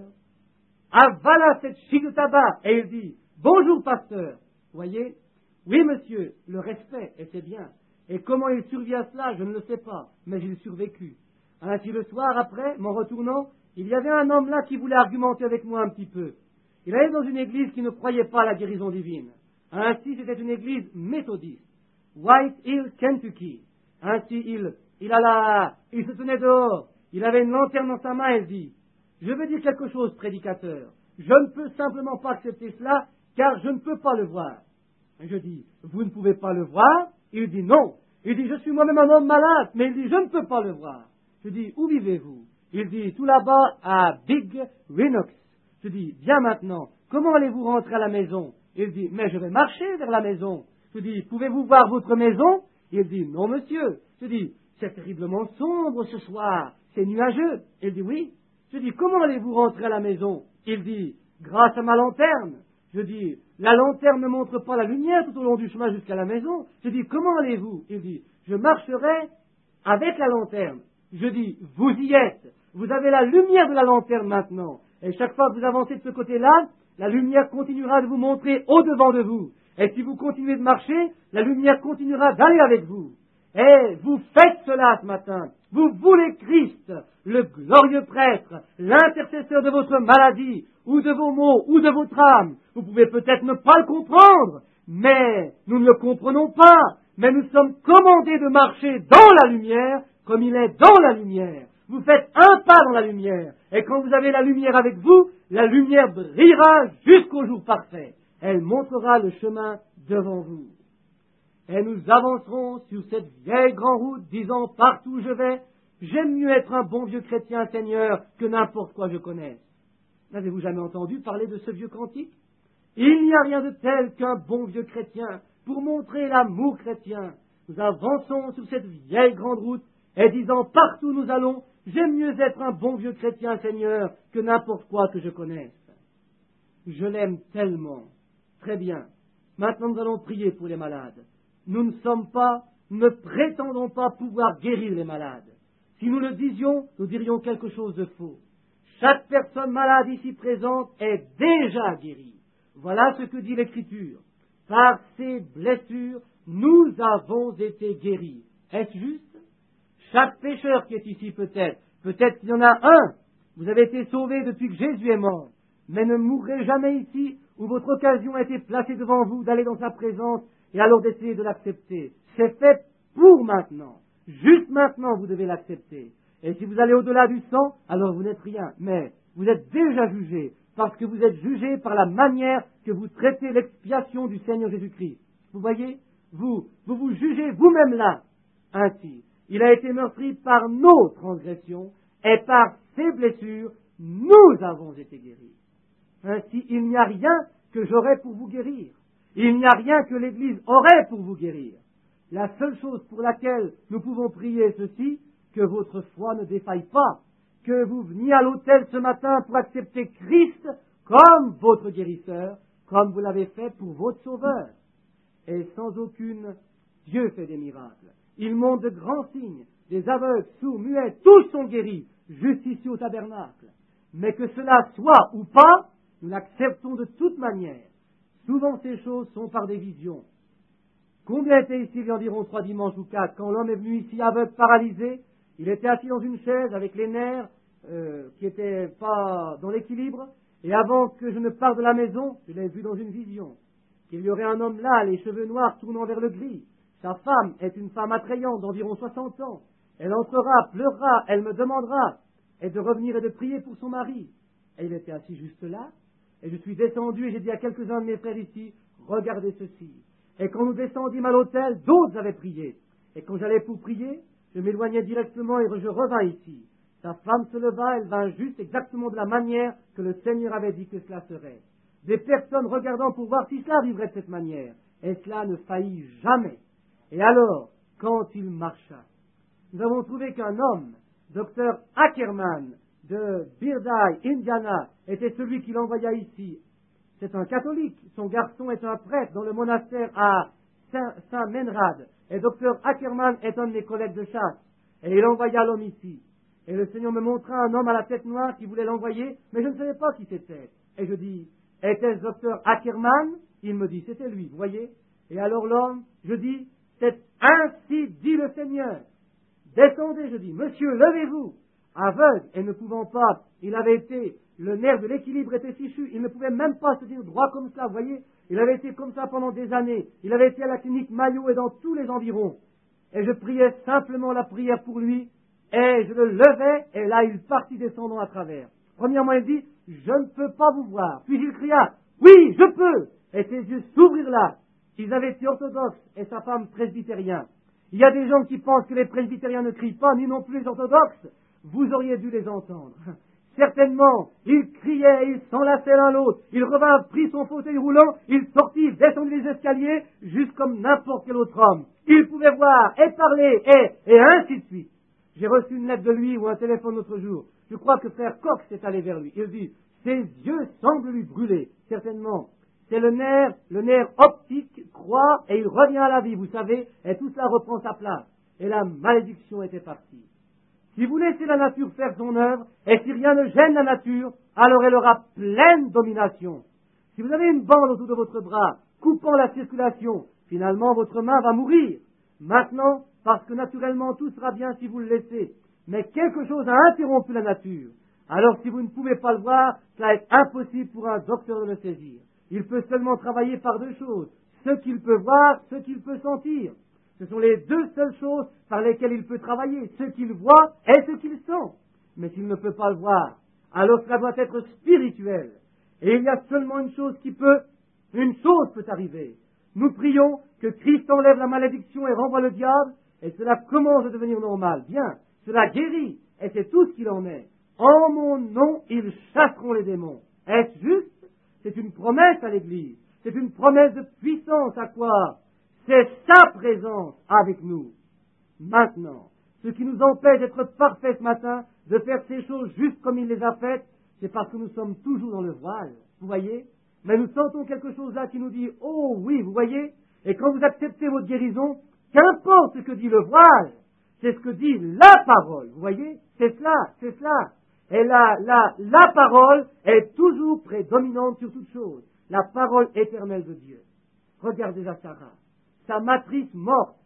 A: avala cette chique de tabac et il dit, bonjour pasteur. Voyez, oui monsieur, le respect, et c'est bien. Et comment il survit à cela, je ne le sais pas, mais il survécut. Ainsi le soir après, m'en retournant, il y avait un homme là qui voulait argumenter avec moi un petit peu. Il allait dans une église qui ne croyait pas à la guérison divine. Ainsi c'était une église méthodiste, White Hill, Kentucky. Ainsi il il se tenait dehors, il avait une lanterne dans sa main, et il dit, je veux dire quelque chose, prédicateur, je ne peux simplement pas accepter cela, car je ne peux pas le voir. Et je dis, vous ne pouvez pas le voir? Il dit, non. Il dit, je suis moi-même un homme malade, mais il dit, je ne peux pas le voir. Je dis, où vivez-vous? Il dit, tout là-bas à Big Rhinox. Je dis, bien maintenant, comment allez-vous rentrer à la maison? Il dit, mais je vais marcher vers la maison. Je dis, pouvez-vous voir votre maison? Il dit, non monsieur. Je dis, c'est terriblement sombre ce soir, c'est nuageux. Il dit, oui. Je dis, comment allez-vous rentrer à la maison? Il dit, grâce à ma lanterne. Je dis, la lanterne ne montre pas la lumière tout au long du chemin jusqu'à la maison. Je dis, comment allez-vous? Il dit, je marcherai avec la lanterne. Je dis, vous y êtes. Vous avez la lumière de la lanterne maintenant. Et chaque fois que vous avancez de ce côté-là, la lumière continuera de vous montrer au-devant de vous. Et si vous continuez de marcher, la lumière continuera d'aller avec vous. Et vous faites cela ce matin. Vous voulez Christ, le glorieux prêtre, l'intercesseur de votre maladie, ou de vos maux, ou de votre âme. Vous pouvez peut-être ne pas le comprendre, mais nous ne le comprenons pas. Mais nous sommes commandés de marcher dans la lumière, comme il est dans la lumière. Vous faites un pas dans la lumière, et quand vous avez la lumière avec vous, la lumière brillera jusqu'au jour parfait. Elle montrera le chemin devant vous. Et nous avancerons sur cette vieille grande route, disant partout où je vais, j'aime mieux être un bon vieux chrétien, Seigneur, que n'importe quoi je connaisse. N'avez-vous jamais entendu parler de ce vieux cantique? Il n'y a rien de tel qu'un bon vieux chrétien pour montrer l'amour chrétien. Nous avançons sur cette vieille grande route, et disant partout où nous allons, j'aime mieux être un bon vieux chrétien, Seigneur, que n'importe quoi que je connaisse. Je l'aime tellement. Très bien. Maintenant, nous allons prier pour les malades. Nous ne prétendons pas pouvoir guérir les malades. Si nous le disions, nous dirions quelque chose de faux. Chaque personne malade ici présente est déjà guérie. Voilà ce que dit l'Écriture. Par ces blessures, nous avons été guéris. Est-ce juste? Chaque pécheur qui est ici peut-être qu'il y en a un. Vous avez été sauvés depuis que Jésus est mort. Mais ne mourrez jamais ici où votre occasion a été placée devant vous d'aller dans sa présence et alors d'essayer de l'accepter. C'est fait pour maintenant. Juste maintenant, vous devez l'accepter. Et si vous allez au-delà du sang, alors vous n'êtes rien. Mais vous êtes déjà jugé, parce que vous êtes jugé par la manière que vous traitez l'expiation du Seigneur Jésus-Christ. Vous voyez, vous jugez vous-même là, ainsi. Il a été meurtri par nos transgressions, et par ses blessures, nous avons été guéris. Ainsi, il n'y a rien que j'aurais pour vous guérir. Il n'y a rien que l'Église aurait pour vous guérir. La seule chose pour laquelle nous pouvons prier est ceci, que votre foi ne défaille pas, que vous veniez à l'autel ce matin pour accepter Christ comme votre guérisseur, comme vous l'avez fait pour votre sauveur. Et sans aucune, Dieu fait des miracles. Il montre de grands signes, des aveugles, sourds, muets, tous sont guéris, juste ici au tabernacle. Mais que cela soit ou pas, nous l'acceptons de toute manière. Souvent ces choses sont par des visions. Combien étaient ici il y a environ 3 dimanches ou 4, quand l'homme est venu ici aveugle, paralysé, il était assis dans une chaise avec les nerfs qui n'étaient pas dans l'équilibre, et avant que je ne parte de la maison, je l'ai vu dans une vision, qu'il y aurait un homme là, les cheveux noirs tournant vers le gris. Sa femme est une femme attrayante d'environ 60 ans. Elle entrera, pleurera, elle me demandera et de revenir et de prier pour son mari. Et il était assis juste là, et je suis descendu et j'ai dit à quelques-uns de mes frères ici, regardez ceci. Et quand nous descendîmes à l'autel, d'autres avaient prié. Et quand j'allais pour prier, je m'éloignais directement et je revins ici. Sa femme se leva, elle vint juste exactement de la manière que le Seigneur avait dit que cela serait. Des personnes regardant pour voir si cela arriverait de cette manière. Et cela ne faillit jamais. Et alors, quand il marcha, nous avons trouvé qu'un homme, Dr. Ackerman, de Birdie, Indiana, était celui qui l'envoya ici. C'est un catholique. Son garçon est un prêtre dans le monastère à Saint-Menrad. Et Dr. Ackerman est un de mes collègues de chasse. Et il envoya l'homme ici. Et le Seigneur me montra un homme à la tête noire qui voulait l'envoyer, mais je ne savais pas qui c'était. Et je dis, était-ce Dr. Ackerman? Il me dit, c'était lui, vous voyez. Et alors l'homme, je dis, c'est ainsi dit le Seigneur. Descendez, je dis, monsieur, levez-vous. Aveugle et ne pouvant pas, il avait été, le nerf de l'équilibre était fichu, il ne pouvait même pas se dire droit comme cela, vous voyez. Il avait été comme ça pendant des années. Il avait été à la clinique Mayo et dans tous les environs. et je priais simplement la prière pour lui, et je le levais, et là il partit descendant à travers. Premièrement, il dit, je ne peux pas vous voir. Puis il cria, oui, je peux. Et ses yeux s'ouvrirent là. Ils avaient été orthodoxes et sa femme presbytérienne. Il y a des gens qui pensent que les presbytériens ne crient pas, ni non plus les orthodoxes. Vous auriez dû les entendre. Certainement, ils criaient, ils s'enlaçaient l'un l'autre. Il revint, prit son fauteuil roulant, il sortit, descendit les escaliers, juste comme n'importe quel autre homme. Il pouvait voir et parler, et ainsi de suite. J'ai reçu une lettre de lui ou un téléphone l'autre jour. Je crois que frère Cox est allé vers lui. Il dit, ses yeux semblent lui brûler. Certainement. C'est le nerf optique croît et il revient à la vie, vous savez, et tout cela reprend sa place. Et la malédiction était partie. Si vous laissez la nature faire son œuvre, et si rien ne gêne la nature, alors elle aura pleine domination. Si vous avez une bande autour de votre bras, coupant la circulation, finalement votre main va mourir. Maintenant, parce que naturellement tout sera bien si vous le laissez. Mais quelque chose a interrompu la nature. Alors si vous ne pouvez pas le voir, cela est impossible pour un docteur de le saisir. Il peut seulement travailler par deux choses, ce qu'il peut voir, ce qu'il peut sentir. Ce sont les deux seules choses par lesquelles il peut travailler, ce qu'il voit et ce qu'il sent. Mais s'il ne peut pas le voir, alors cela doit être spirituel. Et il y a seulement une chose peut arriver. Nous prions que Christ enlève la malédiction et renvoie le diable, et cela commence à devenir normal. Bien, cela guérit, et c'est tout ce qu'il en est. En mon nom, ils chasseront les démons. Est-ce juste? C'est une promesse à l'Église. C'est une promesse de puissance à quoi? C'est sa présence avec nous. Maintenant, ce qui nous empêche d'être parfaits ce matin, de faire ces choses juste comme il les a faites, c'est parce que nous sommes toujours dans le voile. Vous voyez? Mais nous sentons quelque chose là qui nous dit, oh oui, vous voyez? Et quand vous acceptez votre guérison, qu'importe ce que dit le voile, c'est ce que dit la parole. Vous voyez? C'est cela. Et la parole est toujours prédominante sur toute chose. La parole éternelle de Dieu. Regardez à Sarah. Sa matrice morte,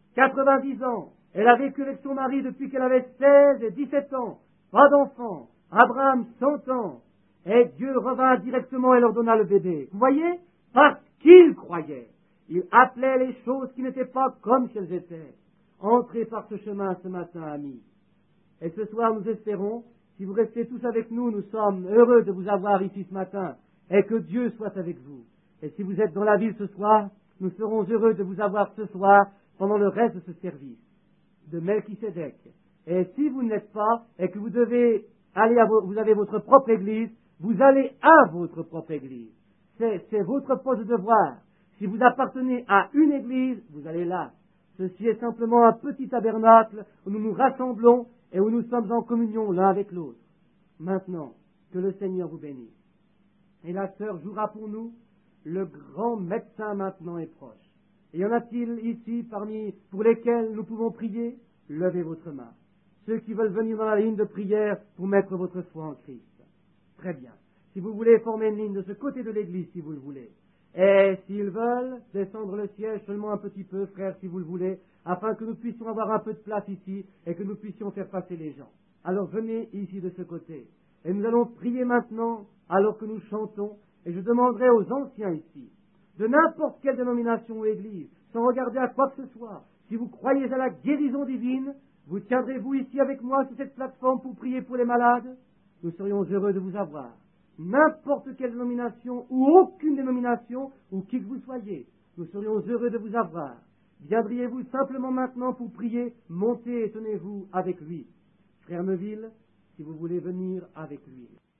A: 90 ans. Elle a vécu avec son mari depuis qu'elle avait 16 et 17 ans. Pas d'enfant. Abraham, 100 ans. Et Dieu revint directement et leur donna le bébé. Vous voyez? Parce qu'il croyait. Il appelait les choses qui n'étaient pas comme qu'elles étaient. Entrez par ce chemin ce matin, amis. Et ce soir, nous espérons, si vous restez tous avec nous, nous sommes heureux de vous avoir ici ce matin, et que Dieu soit avec vous. Et si vous êtes dans la ville ce soir, nous serons heureux de vous avoir ce soir pendant le reste de ce service de Melchisédek. Et si vous ne l'êtes pas, et que vous devez aller vous avez votre propre église, vous allez à votre propre église. C'est votre poste de devoir. Si vous appartenez à une église, vous allez là. Ceci est simplement un petit tabernacle où nous nous rassemblons et où nous sommes en communion l'un avec l'autre. Maintenant, que le Seigneur vous bénisse. Et la sœur jouera pour nous. Le grand médecin maintenant est proche. Et y en a-t-il ici pour lesquels nous pouvons prier? Levez votre main. Ceux qui veulent venir dans la ligne de prière pour mettre votre foi en Christ. Très bien. Si vous voulez former une ligne de ce côté de l'église, si vous le voulez. Et s'ils veulent descendre le siège seulement un petit peu, frère, si vous le voulez, afin que nous puissions avoir un peu de place ici et que nous puissions faire passer les gens. Alors venez ici de ce côté. Et nous allons prier maintenant alors que nous chantons. Et je demanderai aux anciens ici, de n'importe quelle dénomination ou église, sans regarder à quoi que ce soit, si vous croyez à la guérison divine, vous tiendrez-vous ici avec moi sur cette plateforme pour prier pour les malades? Nous serions heureux de vous avoir. N'importe quelle dénomination ou aucune dénomination ou qui que vous soyez, nous serions heureux de vous avoir. Viendriez-vous simplement maintenant pour prier? Montez et tenez-vous avec lui. Frère Neuville, si vous voulez venir avec lui.